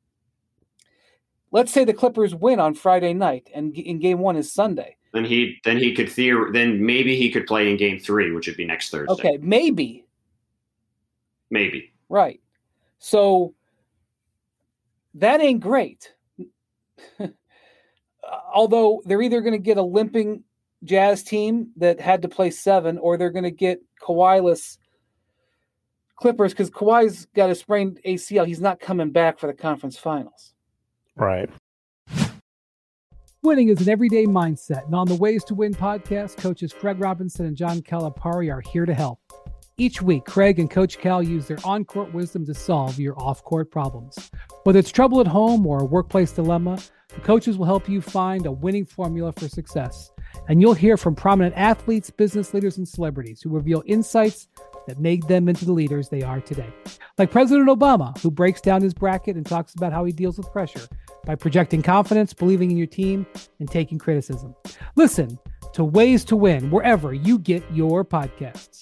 Let's say the Clippers win on Friday night, and in game one is Sunday. Then he then he could theor- then maybe he could play in game three, which would be next Thursday. Okay, maybe, maybe right. So that ain't great. Although they're either going to get a limping Jazz team that had to play seven, or they're going to get Kawhi-less Clippers because Kawhi's got a sprained A C L. He's not coming back for the conference finals. Right. Winning is an everyday mindset, and on the Ways to Win podcast, coaches Craig Robinson and John Calipari are here to help. Each week, Craig and Coach Cal use their on-court wisdom to solve your off-court problems. Whether it's trouble at home or a workplace dilemma, the coaches will help you find a winning formula for success. And you'll hear from prominent athletes, business leaders, and celebrities who reveal insights that make them into the leaders they are today. Like President Obama, who breaks down his bracket and talks about how he deals with pressure by projecting confidence, believing in your team, and taking criticism. Listen to Ways to Win wherever you get your podcasts.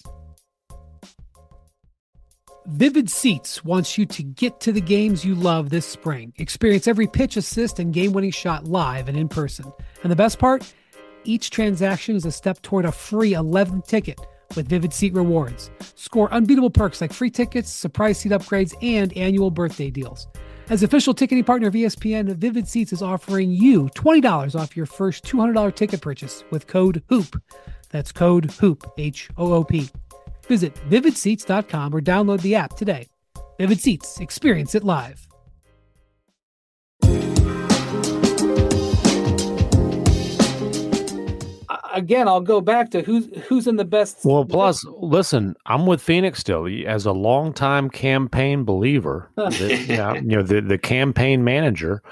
Vivid Seats wants you to get to the games you love this spring. Experience every pitch, assist, and game-winning shot live and in person. And the best part? Each transaction is a step toward a free eleventh ticket with Vivid Seat Rewards. Score unbeatable perks like free tickets, surprise seat upgrades, and annual birthday deals. As official ticketing partner of E S P N, Vivid Seats is offering you twenty dollars off your first two hundred dollars ticket purchase with code HOOP. That's code HOOP, H O O P. Visit vivid seats dot com or download the app today. Vivid Seats. Experience it live. Again, I'll go back to who's who's in the best. Well, plus, listen, I'm with Phoenix still as a longtime campaign believer. the, you know, you know, the the campaign manager.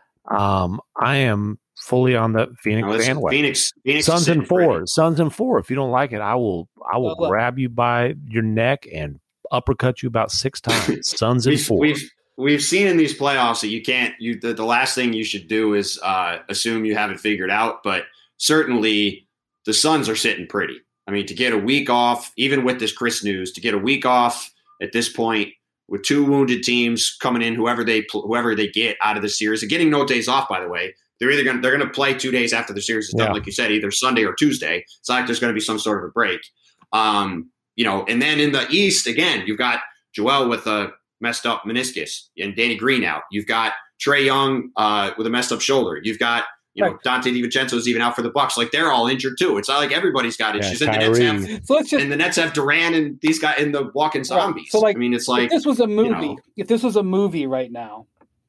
Um, I am fully on the Phoenix no, bandwagon. Phoenix, Phoenix Suns and four, pretty. Suns and four. If you don't like it, I will, I will well, grab you by your neck and uppercut you about six times. Suns and we've, four. We've we've seen in these playoffs that you can't. You the, the last thing you should do is uh, assume you have it figured out. But certainly, the Suns are sitting pretty. I mean, to get a week off, even with this Chris news, to get a week off at this point with two wounded teams coming in, whoever they whoever they get out of the series, and getting no days off, by the way. They're either going they're going to play two days after the series is done, yeah. like you said, either Sunday or Tuesday. It's not like there's going to be some sort of a break. Um, you know, and then in the East, again, you've got Joel with a messed up meniscus and Danny Green out. You've got Trae Young uh, with a messed up shoulder. You've got you know right. Dante DiVincenzo is even out for the Bucks. Like they're all injured too. It's not like everybody's got issues. Yeah, and the Nets have so let's just, and the Nets have Durant and these guys in the walking zombies. Right. So like, I mean, it's like if this was a movie. You know, if this was a movie right now,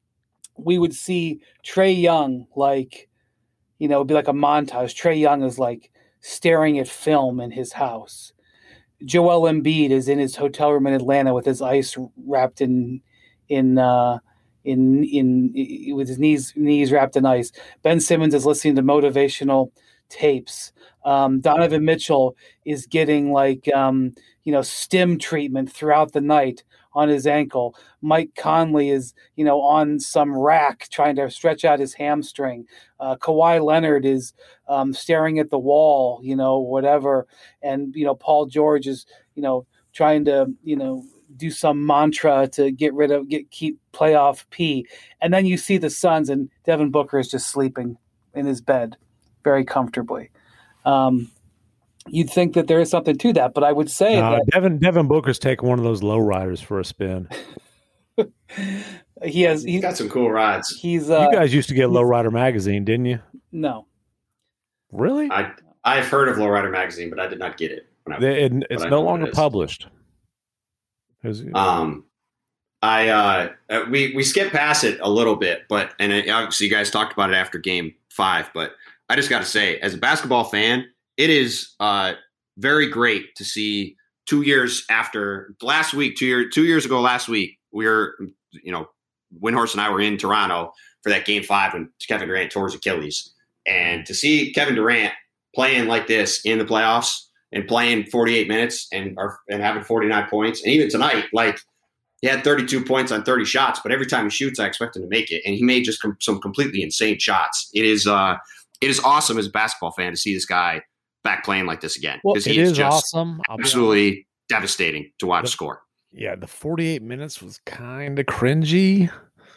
we would see Trae Young like. You know, it'd be like a montage. Trae Young is like staring at film in his house. Joel Embiid is in his hotel room in Atlanta with his ice wrapped in, in, uh, in, in, in with his knees knees wrapped in ice. Ben Simmons is listening to motivational tapes. Um, Donovan Mitchell is getting like um, you know stim treatment throughout the night on his ankle. Mike Conley is, you know, on some rack trying to stretch out his hamstring. Uh, Kawhi Leonard is um, staring at the wall, you know, whatever. And, you know, Paul George is, you know, trying to, you know, do some mantra to get rid of, get keep playoff P. And then you see the Suns and Devin Booker is just sleeping in his bed very comfortably. Um, You'd think that there is something to that, but I would say no, that Devin Devin Booker's taking one of those low riders for a spin. he has he's got some cool rides. He's uh, you guys used to get Lowrider magazine, didn't you? No, really. I I've heard of Lowrider magazine, but I did not get it. When I, it it's no longer it published. Um, I uh, we we skipped past it a little bit, but and it, obviously you guys talked about it after Game Five, but. I just got to say, as a basketball fan, it is uh, very great to see two years after last week, two year, two years ago last week, we were, you know, Windhorst and I were in Toronto for that game five when Kevin Durant tore his Achilles. And to see Kevin Durant playing like this in the playoffs and playing forty-eight minutes and are, and having forty-nine points, and even tonight, like he had thirty-two points on thirty shots, but every time he shoots, I expect him to make it. And he made just com- some completely insane shots. It is, uh, it is awesome as a basketball fan to see this guy back playing like this again. Well, it is just awesome. I'll absolutely devastating to watch the, score. Yeah, the forty-eight minutes was kind of cringy,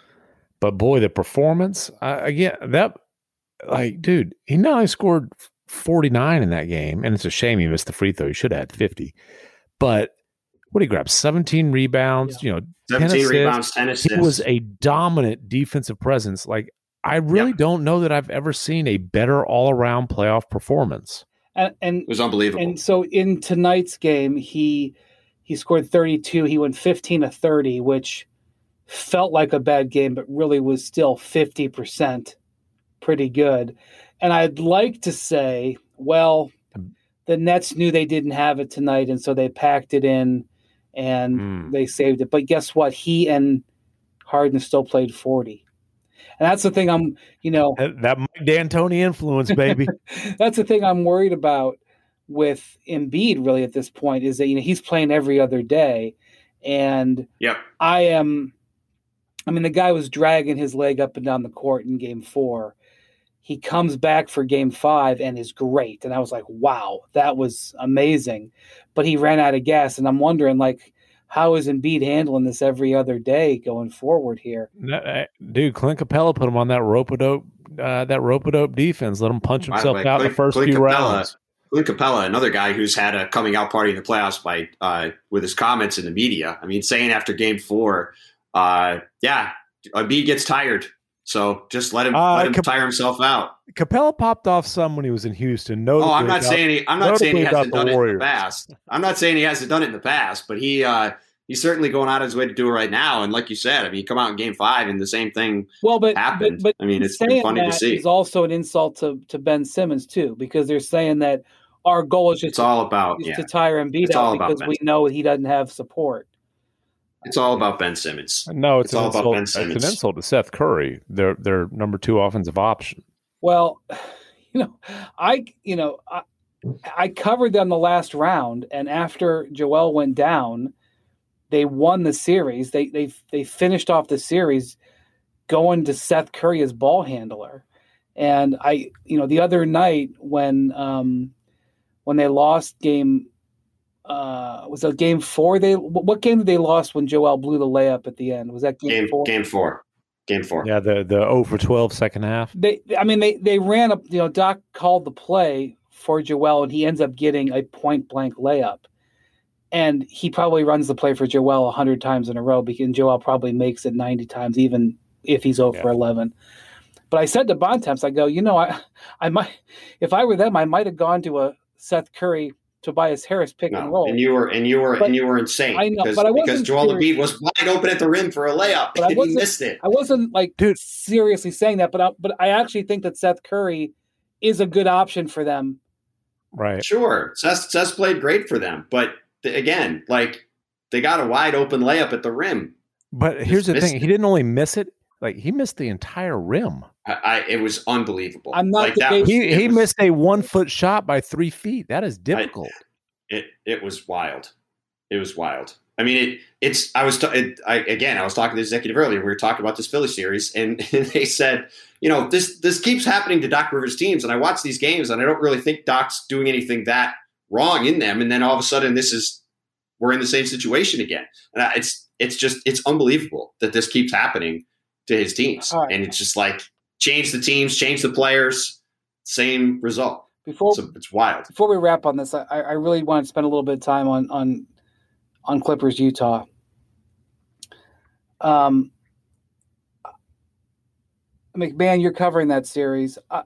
but boy, the performance uh, again. That like, dude, he not only scored forty-nine in that game, and it's a shame he missed the free throw. He should have had fifty. But what did he grab? seventeen rebounds. Yeah. You know, seventeen ten rebounds, ten assists. He was a dominant defensive presence. Like, I really yep. don't know that I've ever seen a better all-around playoff performance. And, and it was unbelievable. And so in tonight's game, he he scored thirty-two. He went fifteen to thirty, which felt like a bad game, but really was still fifty percent pretty good. And I'd like to say, well, the Nets knew they didn't have it tonight, and so they packed it in and mm. they saved it. But guess what? He and Harden still played forty. And that's the thing I'm, you know. That Mike D'Antoni influence, baby. That's the thing I'm worried about with Embiid really at this point is that, you know, he's playing every other day. And yep. I am, I mean, the guy was dragging his leg up and down the court in game four. He comes back for game five and is great. And I was like, wow, that was amazing. But he ran out of gas. And I'm wondering, like, how is Embiid handling this every other day going forward here? Dude, Clint Capella put him on that rope-a-dope, uh, that rope-a-dope defense. Let him punch himself way, out Clint, in the first Clint few Capella, rounds. Clint Capella, another guy who's had a coming out party in the playoffs by uh, with his comments in the media. I mean, saying after game four, uh, yeah, Embiid gets tired. So just let him uh, let him Cap- tire himself out. Capella popped off some when he was in Houston. No, oh, I'm not saying he. I'm not saying he hasn't done it in the past. I'm not saying he hasn't done it in the past, but he uh, he's certainly going out of his way to do it right now. And like you said, I mean, come out in Game Five and the same thing. Well, but happened. But, but I mean, it's been funny that to see. Is also an insult to to Ben Simmons too, because they're saying that our goal is just it's to, all about is yeah. to tire Embiid it's out because we know he doesn't have support. It's all about Ben Simmons. No, it's, it's an all insult, about Ben Simmons. It's an insult to Seth Curry, their their number two offensive option. Well, you know, I you know I, I covered them the last round, and after Joel went down, they won the series. They they they finished off the series going to Seth Curry as ball handler, and I you know the other night when um, when they lost game. Uh, was it game four? They what game did they lost when Joel blew the layup at the end? Was that game, game four? Game four. Game four. Yeah, the the zero for twelve second half. They, I mean, they they ran up. You know, Doc called the play for Joel, and he ends up getting a point blank layup. And he probably runs the play for Joel a hundred times in a row because Joel probably makes it ninety times, even if he's over yeah. eleven. But I said to Bontemps, I go, you know, I I might if I were them, I might have gone to a Seth Curry. Tobias Harris pick no, and roll, and you were and you were but, and you were insane. I know, because, but I wasn't because Joel serious. Embiid was wide open at the rim for a layup, but and he missed it. I wasn't like Dude. seriously saying that, but I, but I actually think that Seth Curry is a good option for them. Right? Sure, Seth, Seth played great for them, but the, again, like they got a wide open layup at the rim. But Just here's the thing: it. he didn't only miss it; like he missed the entire rim. I, I it was unbelievable. I'm not. Like, that was, he he was, missed a one foot shot by three feet. That is difficult. I, It it was wild. It was wild. I mean, it it's. I was t- it, I, again. I was talking to the executive earlier. We were talking about this Philly series, and, and they said, you know, this this keeps happening to Doc Rivers teams. And I watch these games, and I don't really think Doc's doing anything that wrong in them. And then all of a sudden, this is we're in the same situation again. And I, it's it's just it's unbelievable that this keeps happening to his teams. Right. And it's just like change the teams, change the players, same result. Before so it's wild. Before we wrap on this, I, I really want to spend a little bit of time on on on Clippers Utah. Um, McMahon, you're covering that series. I,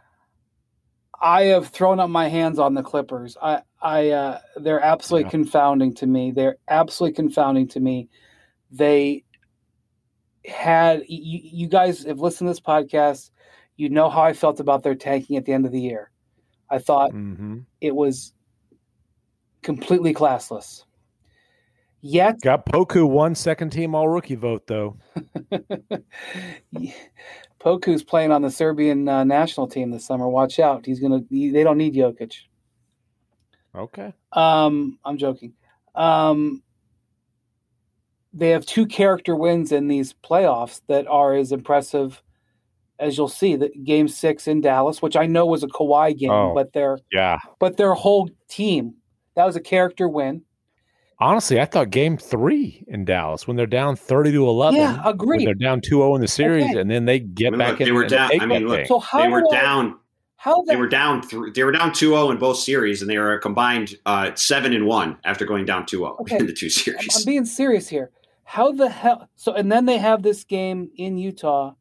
I have thrown up my hands on the Clippers. I, I, uh, they're absolutely yeah. confounding to me. They're absolutely confounding to me. They had you, you guys have listened to this podcast. You know how I felt about their tanking at the end of the year. I thought Mm-hmm. it was completely classless. Yet, Got Poku one second team all rookie vote though. Poku's playing on the Serbian uh, national team this summer. Watch out. He's gonna. He, they don't need Jokic. Okay. Um, I'm joking. Um, they have two character wins in these playoffs that are as impressive as you'll see. The game six in Dallas, which I know was a Kawhi game, Oh, but their yeah. but their whole team, that was a character win. Honestly, I thought game three in Dallas when they're down thirty to eleven. Yeah, agreed. When they're down two oh in the series, Okay. and then they get I mean, back look, in. they were and down. take I mean, that look, thing. So how they were do I- down. How They the, were down. Th- they were down two oh in both series, and they were a combined uh, seven and one after going down two oh Okay. in the two I'm, series. I'm being serious here. How the hell? So, and then they have this game in Utah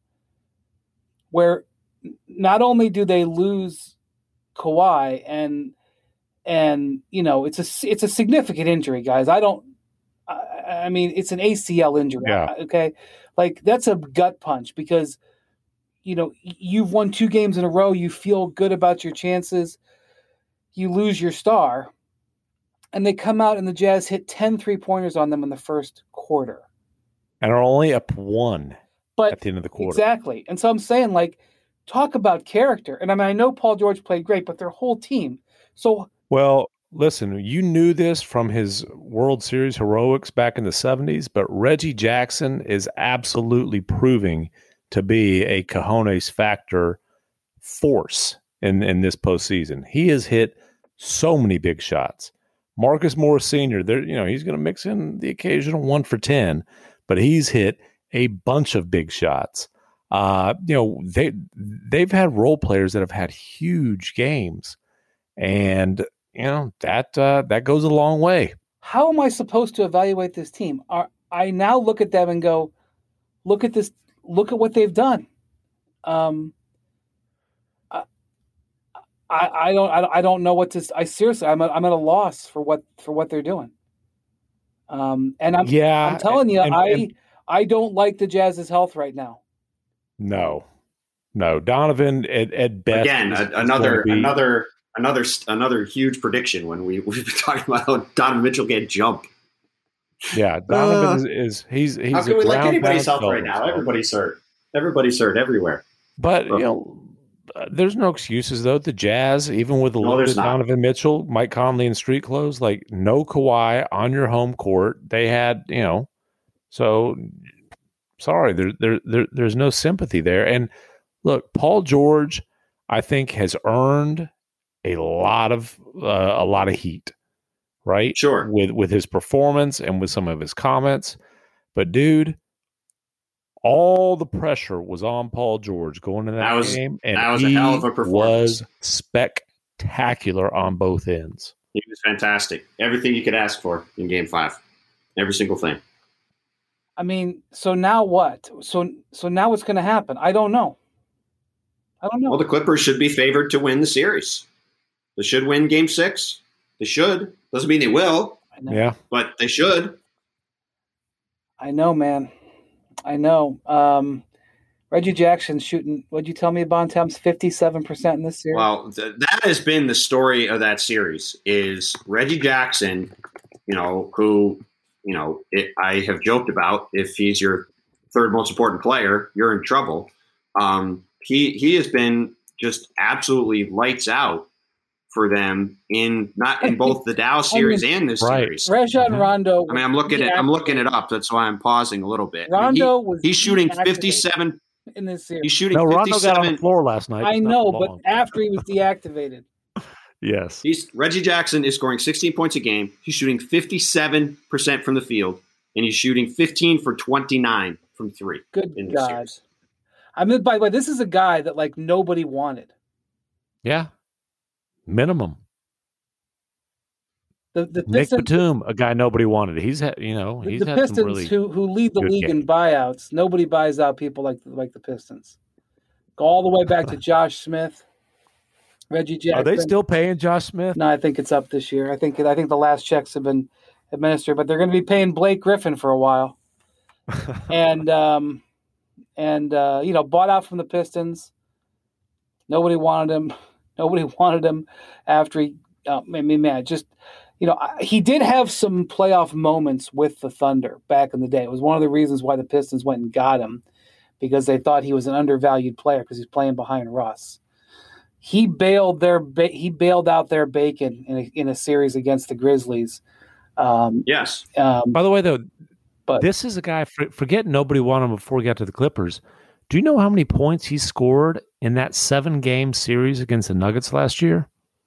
where not only do they lose Kawhi, and and you know it's a it's a significant injury, guys. I don't. I, I mean, it's an A C L injury. Yeah. Okay, like that's a gut punch because you know you've won two games in a row. You feel good about your chances. You lose your star. And they come out and the Jazz hit ten three-pointers on them in the first quarter. And are only up one But at the end of the quarter. exactly. And so I'm saying, like, talk about character. And I mean, I know Paul George played great, but their whole team. So Well, listen, you knew this from his World Series heroics back in the seventies, but Reggie Jackson is absolutely proving to be a cojones factor force in, in this postseason. He has hit so many big shots. Marcus Morris Senior, there, you know, he's going to mix in the occasional one for ten, but he's hit a bunch of big shots. Uh, you know, they they've had role players that have had huge games, and you know that uh, that goes a long way. how am I supposed to evaluate this team? Are, I now look at them and go, look at this, look at what they've done. Um, I, I don't I, I don't know what to. I seriously I'm at, I'm at a loss for what for what they're doing. Um, and I'm Yeah, I'm telling you, and- I and- I don't like the Jazz's health right now. No, no, Donovan at, at best Again, is- a, is another gonna be- another another another huge prediction when we we've been talking about how Donovan Mitchell can't jump. Yeah, Donovan Uh, is, is he's he's How a can we like ground anybody's pound health right fellow, now? so- Everybody's hurt. Everybody's hurt everywhere. But you know, uh, there's no excuses though. The Jazz, even with a No, little there's bit of not. Donovan Mitchell, Mike Conley in street clothes, like no Kawhi on your home court. They had, you know, so sorry, there, there, there there's no sympathy there. And look, Paul George, I think, has earned a lot of uh, a lot of heat, right? Sure. with with his performance and with some of his comments. But dude, all the pressure was on Paul George going into that, That was- game, and that was a he hell of a performance. was spectacular on both ends. He was fantastic. Everything you could ask for in Game Five, every single thing. I mean, so now what? So so now what's going to happen? I don't know. I don't know. Well, the Clippers should be favored to win the series. They should win Game Six. They should. Doesn't mean they will, I know. Yeah, but they should. I know, man. I know. Um, Reggie Jackson's shooting. What'd you tell me, Bontemps? Fifty-seven percent in this series. Well, th- that has been the story of that series. Is Reggie Jackson, you know, who, you know, it, I have joked about. If he's your third most important player, you're in trouble. Um, he he has been just absolutely lights out for them in not in both the Dow series and this Right. series. Rajon Mhm. Rondo. I mean, I'm looking at I'm looking it up. That's why I'm pausing a little bit. I mean, he- Rondo was he's shooting deactivated fifty-seven. in this series. He's shooting no, Rondo got on the fifty-seven. floor last night. I It's not know, but long. after he was deactivated, yes, He's Reggie Jackson is scoring sixteen points a game. He's shooting fifty-seven percent from the field, and he's shooting fifteen for twenty-nine from three. good In this God. series. I mean, by the way, this is a guy that like nobody wanted. yeah, minimum. The the Nick Pistons, Batum, a guy nobody wanted. He's had, you know, the, he's the had Pistons some really. who who lead the good league in games. buyouts. Nobody buys out people like like the Pistons. Go all the way back to Josh Smith, Reggie Jackson. Are they still paying Josh Smith? No, I think it's up this year. I think I think the last checks have been administered, but they're going to be paying Blake Griffin for a while, and um, and uh, you know, bought out from the Pistons. Nobody wanted him. Nobody wanted him after he. Uh, I mean, man, just you know, he did have some playoff moments with the Thunder back in the day. It was one of the reasons why the Pistons went and got him, because they thought he was an undervalued player because he's playing behind Russ. He bailed their he bailed out their bacon in a, in a series against the Grizzlies. Um, yes. Um, By the way, though, but this is a guy. Forget nobody wanted him before he got to the Clippers. Do you know how many points he scored in that seven-game series against the Nuggets last year?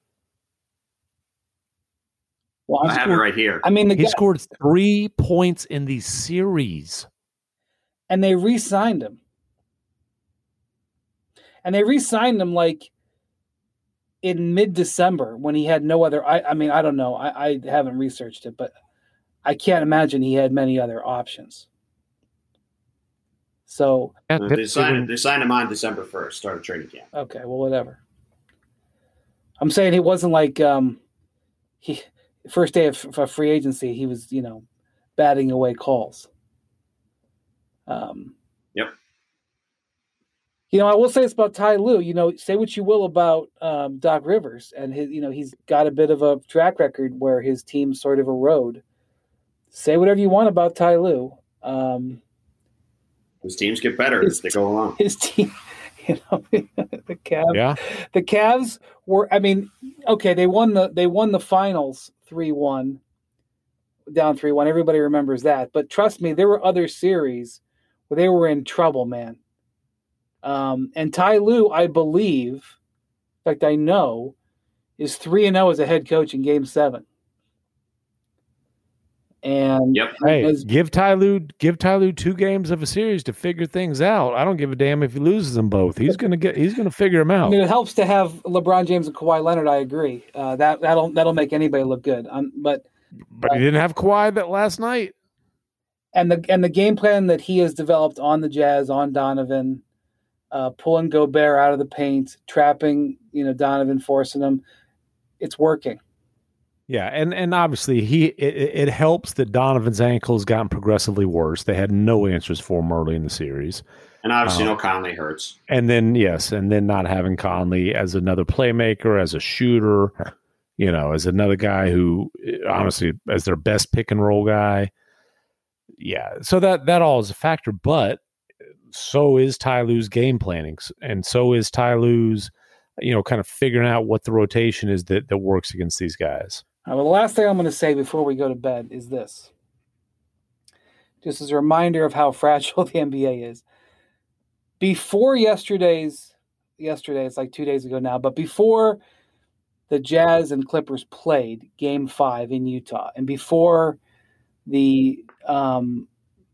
Well, I have it right here. I mean, the he guy, scored three points in the series, and they re-signed him. And they re-signed him like in mid-December when he had no other. I, I mean, I don't know. I, I haven't researched it, but I can't imagine he had many other options. So they signed they signed him on December first, started training camp. Okay, well, whatever. I'm saying it wasn't like um, he first day of, of free agency. He was, you know, batting away calls. Um. Yep. You know, I will say this about Ty Lue. You know, say what you will about um, Doc Rivers, and his, you know, he's got a bit of a track record where his team sort of erode. Say whatever you want about Ty Lue. Um, His teams get better his, as they go along. His team, you know, the Cavs. Yeah. The Cavs were. I mean, okay, they won the they won the finals three one, down three one. Everybody remembers that. But trust me, there were other series where they were in trouble, man. Um, and Ty Lue, I believe, in fact, I know, is three and zero as a head coach in Game Seven. And yep. Hey, as, give Ty Lue give Ty Lue two games of a series to figure things out. I don't give a damn if he loses them both. He's gonna get. He's gonna figure them out. I mean, it helps to have LeBron James and Kawhi Leonard. I agree. Uh, that that'll that'll make anybody look good. Um, but but he didn't have Kawhi that last night. And the and the game plan that he has developed on the Jazz, on Donovan, uh, pulling Gobert out of the paint, trapping, you know, Donovan, forcing him, it's working. Yeah, and, and obviously he it, it helps that Donovan's ankle has gotten progressively worse. They had no answers for him early in the series. And obviously um, no Conley hurts. And then, yes, and then not having Conley as another playmaker, as a shooter, you know, as another guy who, honestly, as their best pick and roll guy. Yeah, so that, that all is a factor, but so is Ty Lue's game planning, and so is Ty Lue's, you know, kind of figuring out what the rotation is that, that works against these guys. Right, well, the last thing I'm going to say before we go to bed is this. Just as a reminder of how fragile the N B A is. Before yesterday's, yesterday, it's like two days ago now, but before the Jazz and Clippers played Game Five in Utah, and before the um,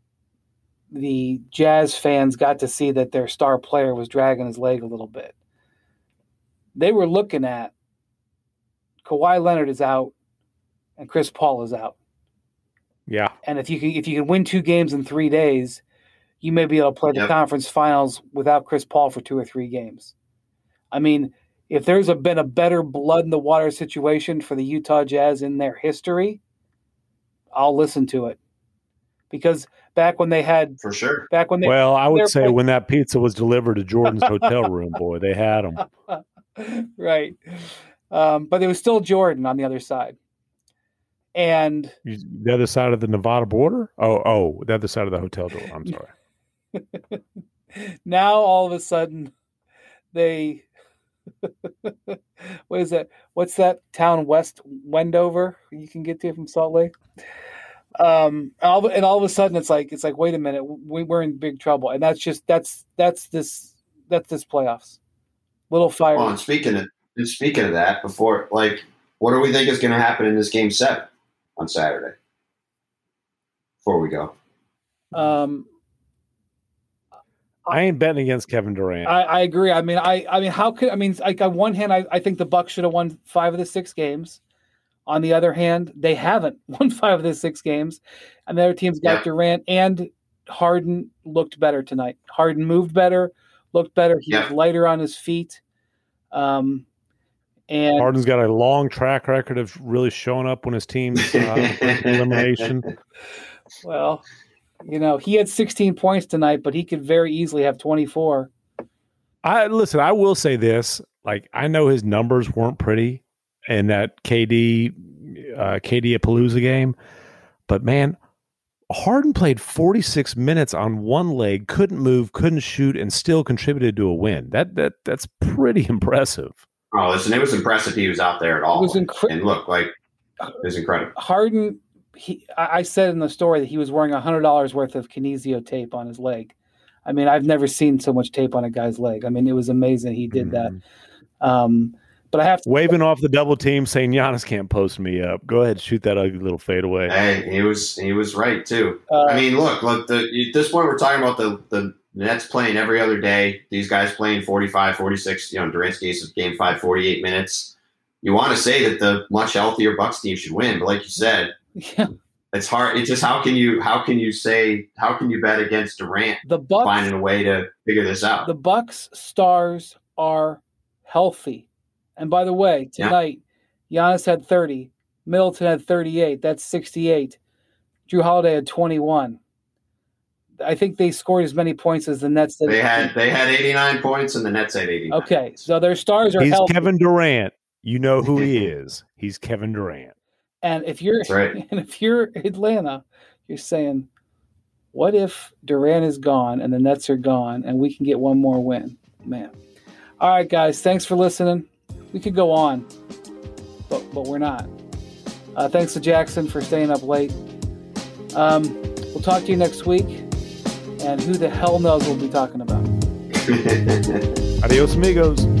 the Jazz fans got to see that their star player was dragging his leg a little bit, they were looking at Kawhi Leonard is out and Chris Paul is out. Yeah. And if you can if you can win two games in three days, you may be able to play the yep. conference finals without Chris Paul for two or three games. I mean, if there's a, been a better blood in the water situation for the Utah Jazz in their history, I'll listen to it. Because back when they had for sure. Back when they Well, I would say playing, when that pizza was delivered to Jordan's hotel room, boy, they had them. Right. Um, but there was still Jordan on the other side. And the other side of the Nevada border? Oh, oh, the other side of the hotel door. I'm sorry. Now all of a sudden they what is that? What's that town west Wendover you can get to from Salt Lake? Um, and all, and all of a sudden it's like it's like wait a minute, we, we're in big trouble, and that's just that's that's this that's this playoffs. Little fire. Well, and speaking of and speaking of that, before like, what do we think is going to happen in this game seven on Saturday? Before we go, um, I ain't betting against Kevin Durant. I, I agree. I mean, I, I mean, how could I mean? Like on one hand, I, I think the Bucks should have won five of the six games. On the other hand, they haven't won five of the six games, and the other team's got yeah. Durant and Harden looked better tonight. Harden moved better, looked better. He yeah. was lighter on his feet. Um, and Harden's got a long track record of really showing up when his team's uh, elimination. Well, you know, he had sixteen points tonight, but he could very easily have twenty-four. I listen, I will say this. Like, I know his numbers weren't pretty in that K D uh, K D Palooza game, but man, Harden played forty-six minutes on one leg, couldn't move, couldn't shoot, and still contributed to a win. That that that's pretty impressive. Oh, listen, it was impressive he was out there at all. It was incredible. And look, like, it was incredible. Harden, he, I said in the story that he was wearing one hundred dollars worth of kinesio tape on his leg. I mean, I've never seen so much tape on a guy's leg. I mean, it was amazing he did mm-hmm. that. Um, but I have to waving off the double team, saying Giannis can't post me up. Go ahead, shoot that ugly little fadeaway. Hey, he was he was right too. Uh, I mean, look, look. The, at this point, we're talking about the the Nets playing every other day. These guys playing forty-five, forty-six. You know, Durant's case of game five, forty-eight minutes. You want to say that the much healthier Bucks team should win, but like you said, yeah. It's hard. It's just how can you how can you say how can you bet against Durant? The Bucks finding a way to figure this out. The Bucks stars are healthy, and by the way, tonight yeah. Giannis had thirty, Middleton had thirty-eight. That's sixty-eight. Drew Holiday had twenty-one. I think they scored as many points as the Nets did. They had they had eighty-nine points, and the Nets had eighty-nine. Okay, so their stars are He's healthy. Kevin Durant. You know who he is. He's Kevin Durant. And if you're right. and if you're Atlanta, you're saying, what if Durant is gone and the Nets are gone and we can get one more win? Man. All right, guys, thanks for listening. We could go on, but but we're not. Uh, thanks to Jackson for staying up late. Um, we'll talk to you next week, and who the hell knows what we'll be talking about. Adios, amigos.